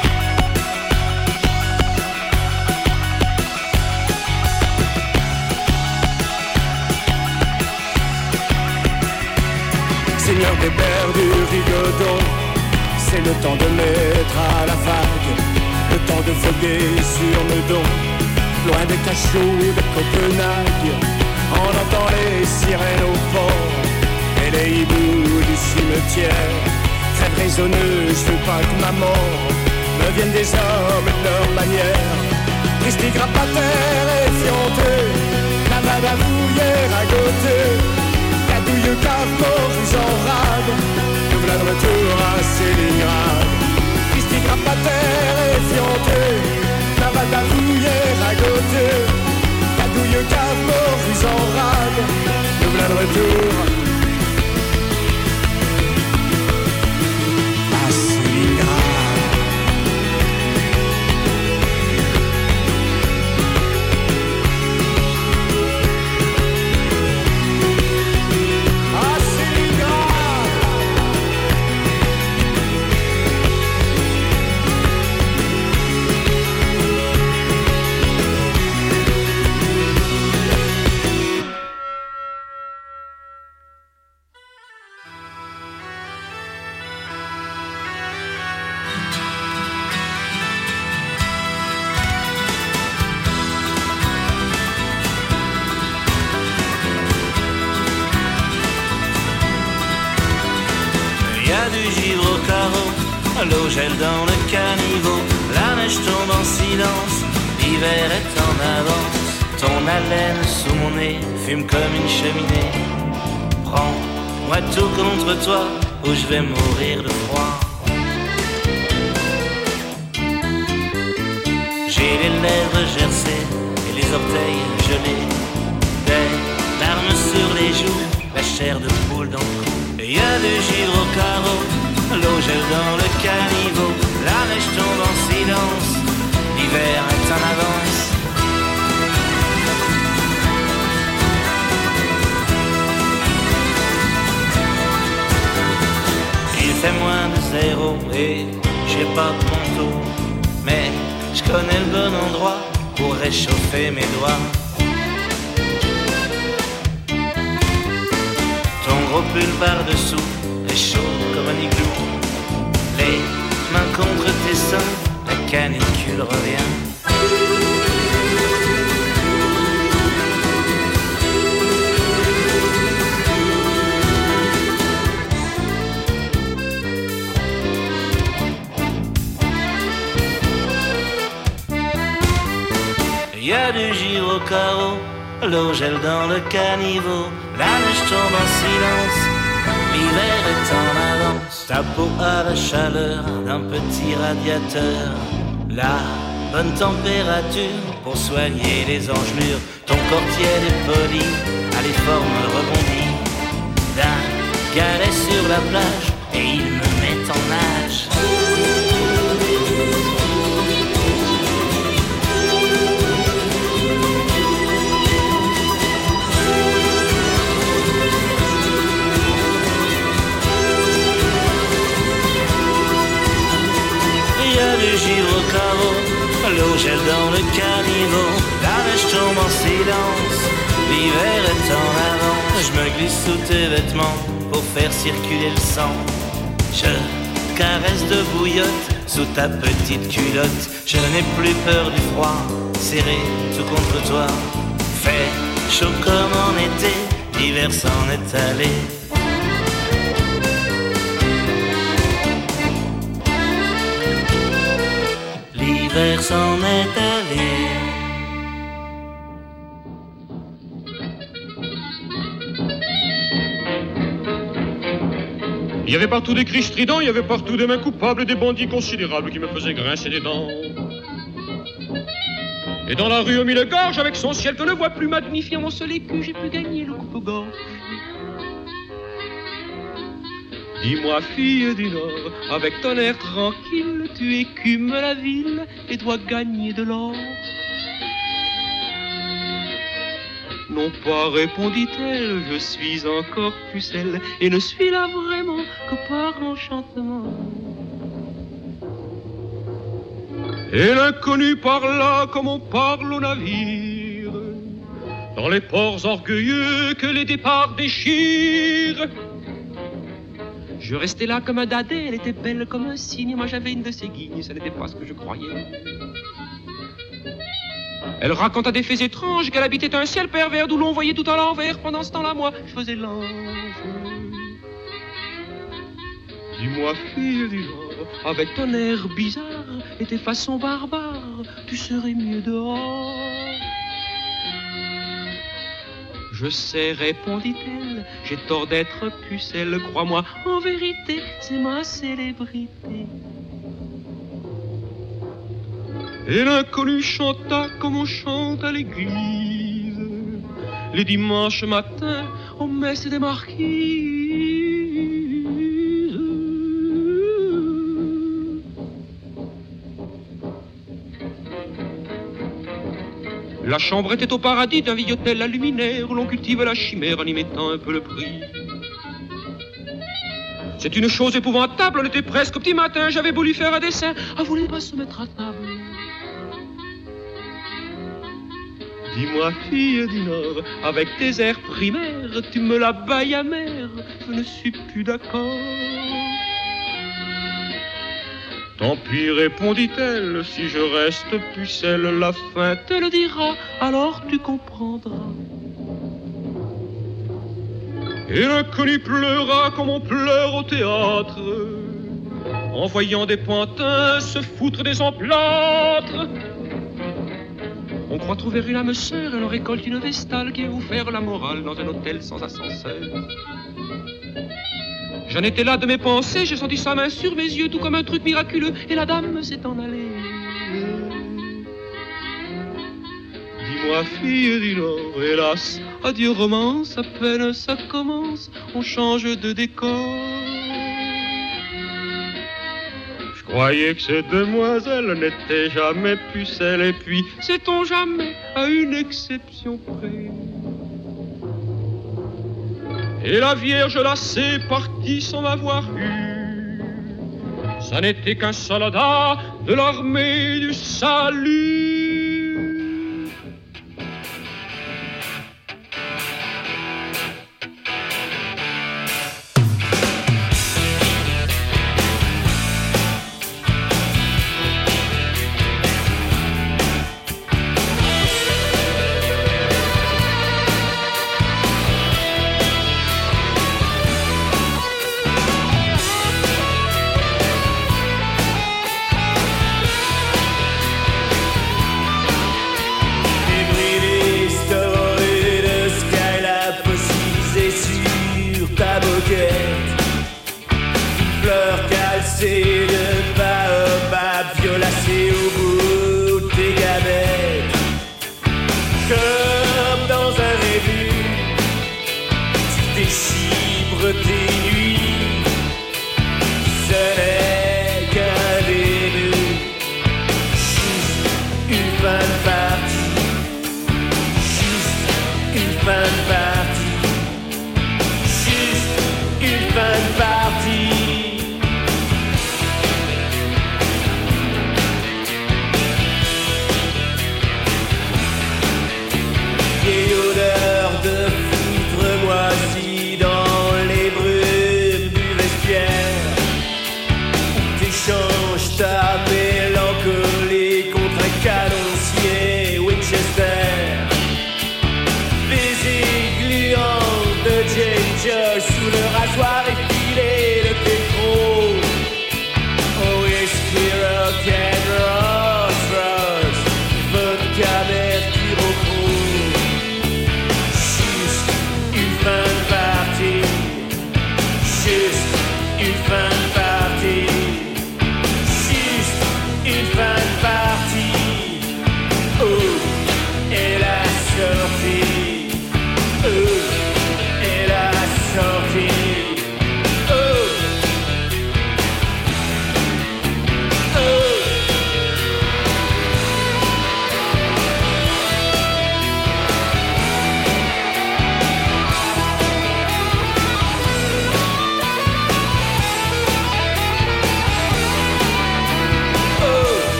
Seigneur des berres du Rigodon, c'est le temps de mettre à la vague, le temps de voguer sur Meudon, loin des cachots de Copenhague, on entend les sirènes au port et les hiboux du cimetière. Crève raisonneux, je veux pas que ma mort me vienne des hommes et de leur manière. Triste et grapataire effionté, la madavouillère à côté, cadouilleux cave mort, vous en rade, nous voilà de retour à Stalingrad. Triste et grapataire effionté, la madavouillère à côté, cadouilleux cave mort, vous en rade, nous voilà de retour à Stalingrad. a du givre au carreau, l'eau gèle dans le caniveau, la neige tombe en silence, l'hiver est en avance. Ton haleine sous mon nez fume comme une cheminée. Prends-moi tout contre toi, ou je vais mourir de froid. J'ai les lèvres gercées et les orteils gelés, des larmes sur les joues, la chair de poule dans le cou. Et y a du givre au carreau, l'eau gèle dans le caniveau, la neige tombe en silence, l'hiver est en avance. Il fait moins de zéro et j'ai pas de manteau, mais je connais le bon endroit pour réchauffer mes doigts. Ton gros pull par-dessous est chaud comme un igloo. Les mains contre tes seins, la canicule revient. Y a du givre au carreau, l'eau gèle dans le caniveau, la neige tombe en silence, l'hiver est en avance. Ta peau a la chaleur d'un petit radiateur, la bonne température pour soigner les engelures. Ton corps tiède et poli a les formes rebondies d'un galet sur la plage et il me met en nage. Y a du givre au carreau, l'eau gèle dans le caniveau, la neige tombe en silence, l'hiver est en avance. Je me glisse sous tes vêtements pour faire circuler le sang. Je caresse de bouillotte sous ta petite culotte. Je n'ai plus peur du froid, serré tout contre toi. Fait chaud comme en été, l'hiver s'en est allé. L'hiver s'en est allé. Il y avait partout des cris stridents, il y avait partout des mains coupables, des bandits considérables qui me faisaient grincer des dents. Et dans la rue au mille gorges, avec son ciel que ne voit plus magnifié, mon seul écu, j'ai pu gagner le coupe-gorge. Dis-moi, fille du Nord, avec ton air tranquille, tu écumes la ville et dois gagner de l'or. Non pas, répondit-elle, je suis encore pucelle et ne suis là vraiment que par enchantement. Et l'inconnu parla comme on parle au navire, dans les ports orgueilleux que les départs déchirent. Je restais là comme un dadais, elle était belle comme un cygne, moi j'avais une de ses guignes, ça n'était pas ce que je croyais. Elle raconta des faits étranges, qu'elle habitait un ciel pervers d'où l'on voyait tout à l'envers. Pendant ce temps-là, moi, je faisais l'ange. Dis-moi, fille du Nord, avec ton air bizarre et tes façons barbares, tu serais mieux dehors. Je sais, répondit-elle, j'ai tort d'être pucelle, crois-moi, en vérité, c'est ma célébrité. Et l'inconnu chanta comme on chante à l'église, les dimanches matins, aux messes des marquises. La chambre était au paradis d'un vieil hôtel à luminaire où l'on cultive la chimère en y mettant un peu le prix. C'est une chose épouvantable, on était presque au petit matin, j'avais voulu faire un dessin, ah voulez pas se mettre à table. Dis-moi, fille du Nord, avec tes airs primaires, tu me la bailles amère, je ne suis plus d'accord. Tant pis, répondit-elle, si je reste pucelle, la fin te le dira, alors tu comprendras. Et l'inconnu pleura comme on pleure au théâtre, en voyant des pantins se foutre des emplâtres. On croit trouver une âme sœur et l'on récolte une vestale qui va vous faire la morale dans un hôtel sans ascenseur. J'en étais là de mes pensées, j'ai senti sa main sur mes yeux, tout comme un truc miraculeux, et la dame s'est en allée. Dis-moi, fille du Nord, hélas, adieu romance, à peine ça commence, on change de décor. Je croyais que cette demoiselle n'était jamais pucelle, et puis, sait-on jamais, à une exception près. Et la Vierge lassée partie sans m'avoir eu. Ça n'était qu'un soldat de l'armée du salut.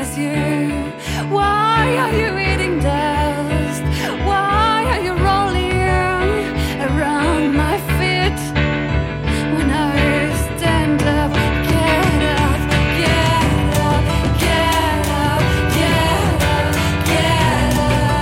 with you? Why are you eating dust? Why are you rolling around my feet? When I stand up, get up, get up, get up, get up, get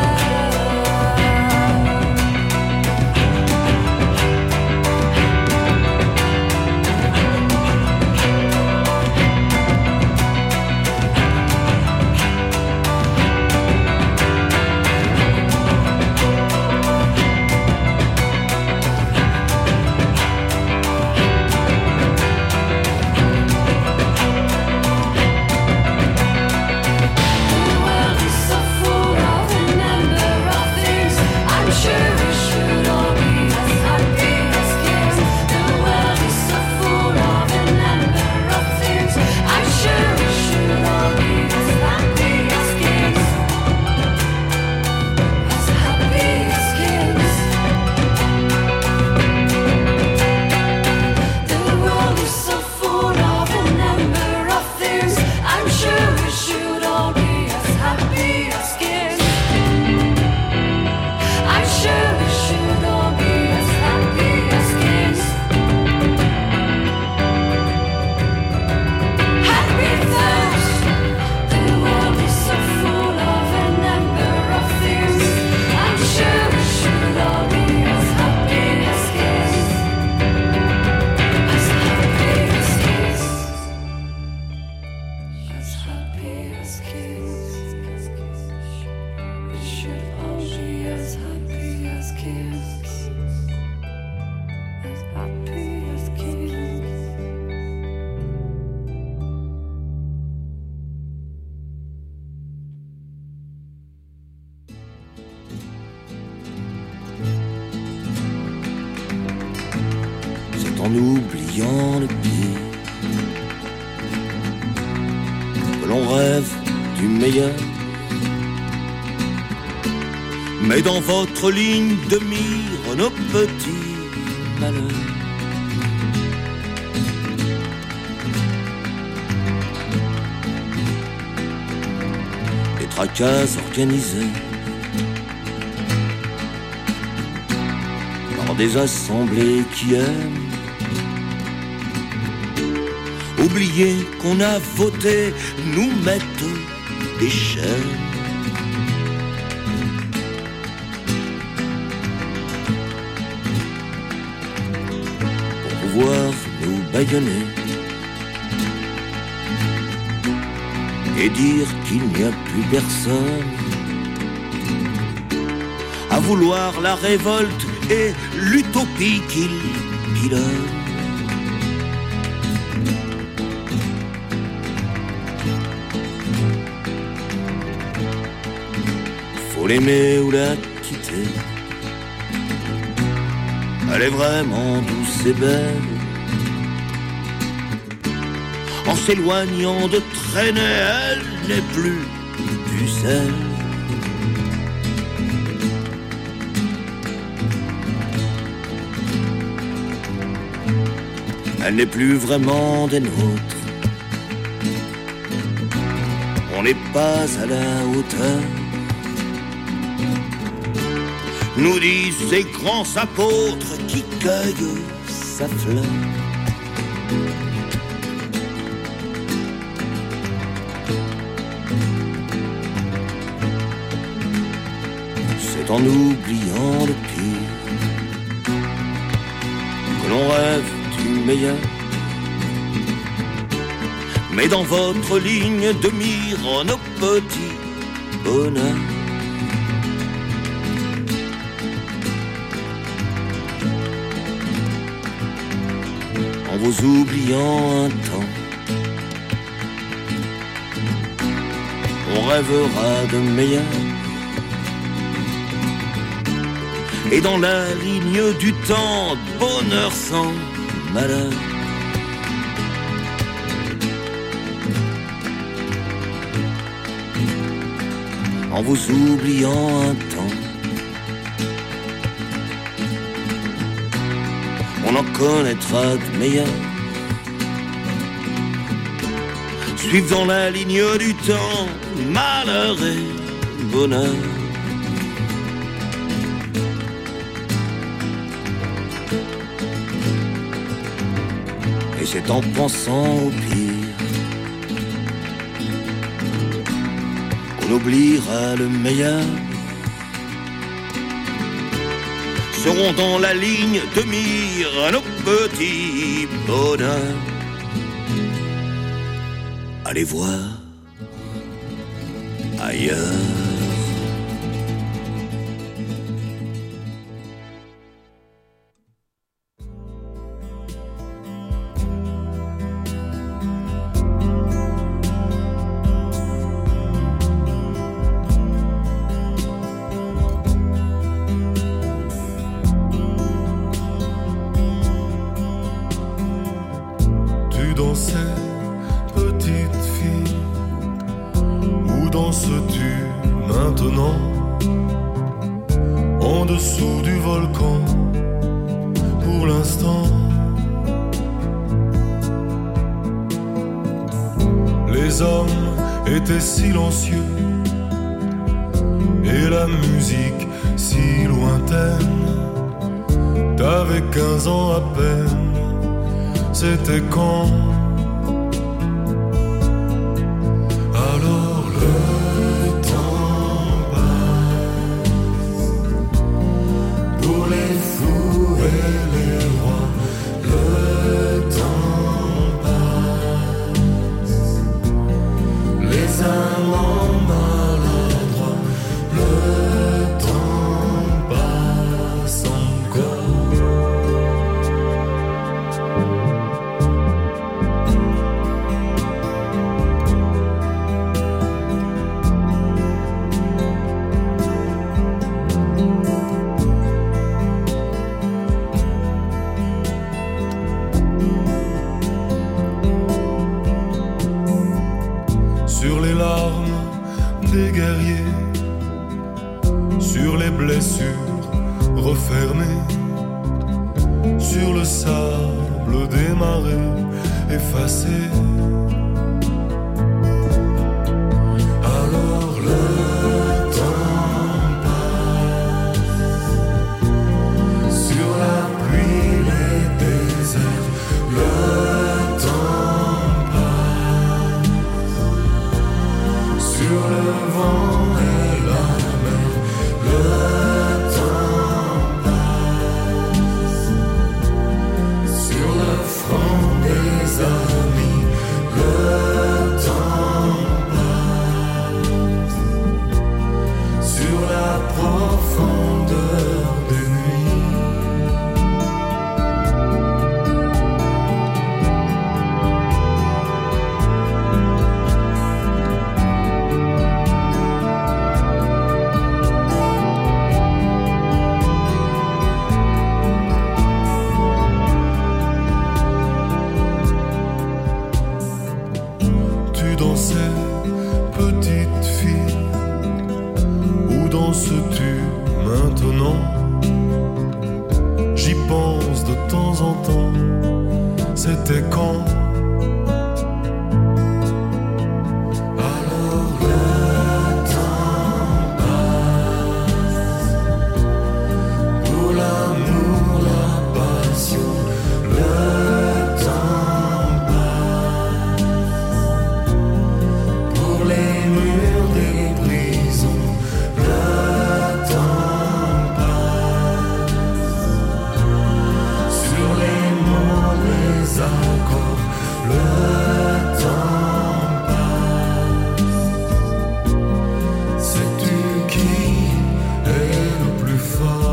En oubliant le pire, que l'on rêve du meilleur. Mais dans votre ligne de mire, nos petits malheurs. Les tracas organisés dans des assemblées qui aiment. Oublier qu'on a voté, nous mettre des chaînes. Pour pouvoir nous bâillonner et dire qu'il n'y a plus personne à vouloir la révolte et l'utopie qu'il pilote. L'aimer ou la quitter, elle est vraiment douce et belle. En s'éloignant de traîner, elle n'est plus pucelle. Elle n'est plus vraiment des nôtres. On n'est pas à la hauteur, nous disent ces grands apôtres qui cueillent sa fleur. C'est en oubliant le pire que l'on rêve du meilleur. Mais dans votre ligne de mire, nos petits bonheurs. En vous oubliant un temps, on rêvera de meilleur. Et dans la ligne du temps, bonheur sans malheur. En vous oubliant un temps, on en connaîtra de meilleurs. suivent dans la ligne du temps malheur et bonheur. Et c'est en pensant au pire qu'on oubliera le meilleur. Seront dans la ligne de mire nos petits bonheurs. Allez voir ailleurs. Tu dansais, petite fille, où danses-tu maintenant? En dessous du volcan, pour l'instant. Les hommes étaient silencieux et la musique si lointaine. T'avais 15 ans à peine, c'était quand? Alors le temps passe pour les fous et les rois. Le temps passe, les amants maladroits. Le temps passe encore. Sur les larmes des guerriers, sur les blessures refermées, sur le sable des marées effacées. Alors le temps passe, sur la pluie, les déserts. Le temps passe, sur le vent et la mer. Le temps passe, sur le front des amis. Le temps passe, sur la profondeur des nuits. Tu dansais, petite fille, où danses-tu maintenant? J'y pense de temps en temps, c'était quand? Alors le temps passe, pour l'amour, la passion. Le temps passe, pour les murs des prisons. Le temps passe, sur les mots, les accords. Le temps passe, sais-tu qui est le plus fort?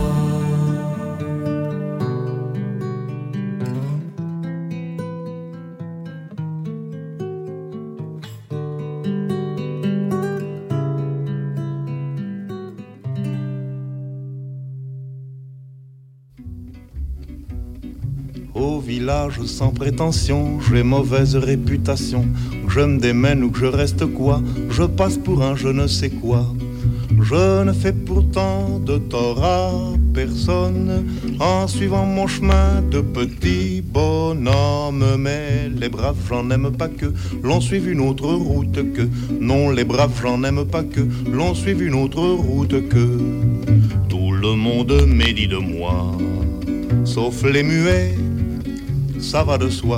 Au village sans prétention, j'ai mauvaise réputation. Que je me démène ou que je reste quoi, je passe pour un je ne sais quoi. Je ne fais pourtant de tort à personne en suivant mon chemin de petit bonhomme. Mais les braves gens n'aiment pas que l'on suive une autre route que. Non, les braves gens n'aiment pas que l'on suive une autre route que. Tout le monde médit de moi, sauf les muets, ça va de soi.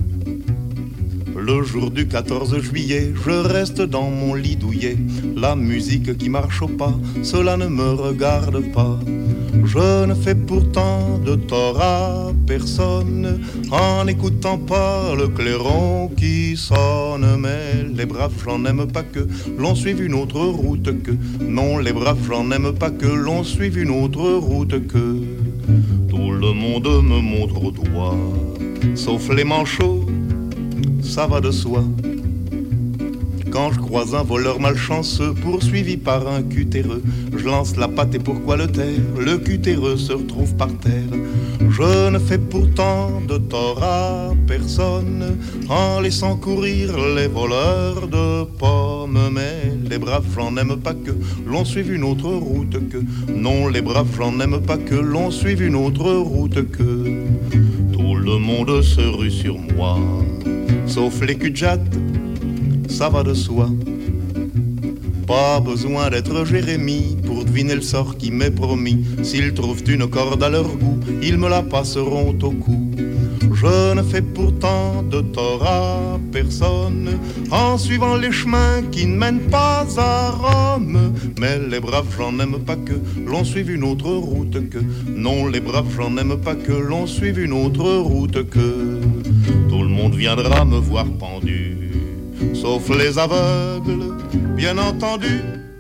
Le jour du 14 juillet, je reste dans mon lit douillet. La musique qui marche au pas, cela ne me regarde pas. Je ne fais pourtant de tort à personne en n'écoutant pas le clairon qui sonne. Mais les braves gens n'aiment pas que l'on suive une autre route que. Non, les braves gens n'aiment pas que l'on suive une autre route que. Tout le monde me montre au doigt, sauf les manchots, ça va de soi. Quand je croise un voleur malchanceux poursuivi par un cutéreux, je lance la patte et pourquoi le taire? Le cutéreux se retrouve par terre. Je ne fais pourtant de tort à personne en laissant courir les voleurs de pommes. Mais les braves gens n'aiment pas que l'on suive une autre route que. Non, les braves gens n'aiment pas que l'on suive une autre route que. Tout le monde se rue sur moi, sauf les cul-de-jatte, ça va de soi. Pas besoin d'être Jérémie pour deviner le sort qui m'est promis. S'ils trouvent une corde à leur goût, ils me la passeront au cou. Je ne fais pourtant de tort à personne en suivant les chemins qui ne mènent pas à Rome. Mais les braves gens n'aiment pas que l'on suive une autre route que. Non, les braves gens n'aiment pas que l'on suive une autre route que. Tout le monde viendra me voir pendu, sauf les aveugles, bien entendu.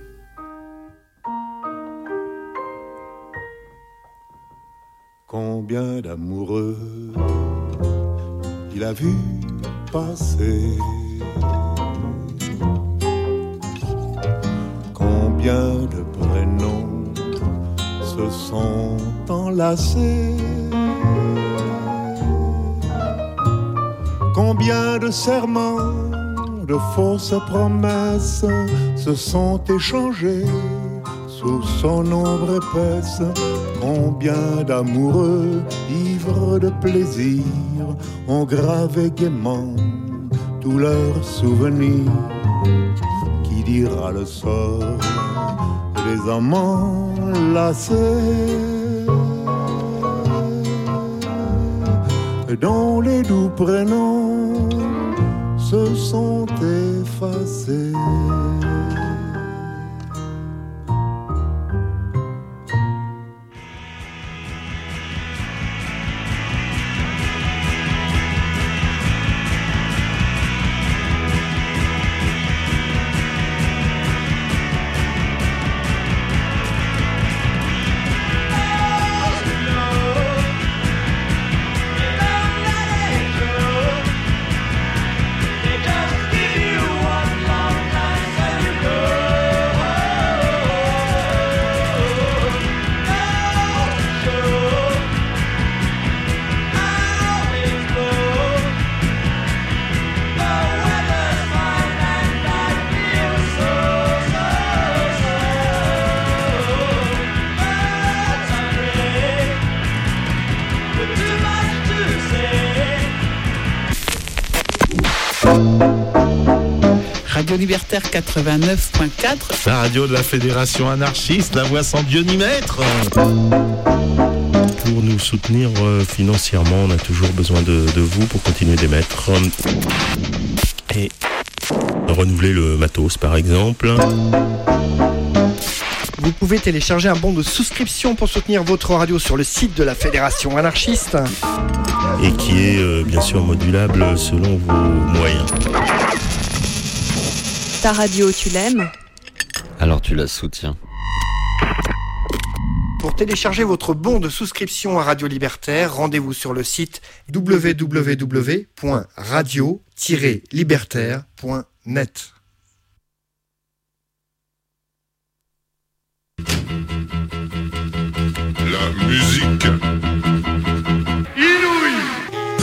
Combien d'amoureux il a vu passer, combien de prénoms se sont enlacés, combien de serments, de fausses promesses se sont échangés sous son ombre épaisse. Combien d'amoureux, ivres de plaisir, ont gravé gaiement tous leurs souvenirs. Qui dira le sort des amants lassés, dont les doux prénoms se sont effacés. Radio Libertaire 89.4. La radio de la Fédération anarchiste, la voix sans Dieu ni maître. Pour nous soutenir financièrement, on a toujours besoin de vous pour continuer d'émettre. Et renouveler le matos par exemple. Vous pouvez télécharger un bon de souscription pour soutenir votre radio sur le site de la Fédération anarchiste. Et qui est bien sûr modulable selon vos moyens. Ta radio, tu l'aimes? Alors tu la soutiens. Pour télécharger votre bon de souscription à Radio Libertaire, rendez-vous sur le site www.radio-libertaire.net. La musique inouïe.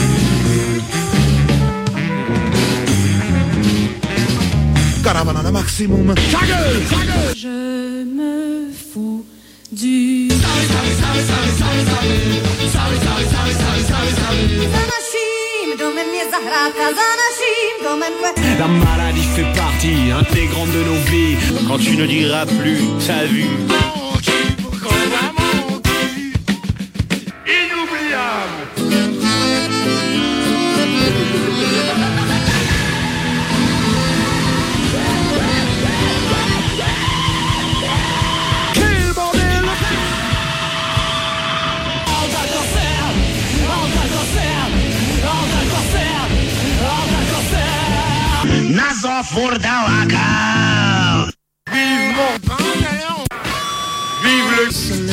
Caravana Max. forcer mon main. Ta gueule, ta gueule. Je me fous du... La maladie fait partie intégrante de nos vies. Quand tu ne diras plus ta vue. Inoubliable. Nazafurdalaga. Vive mon pantalon. Vive le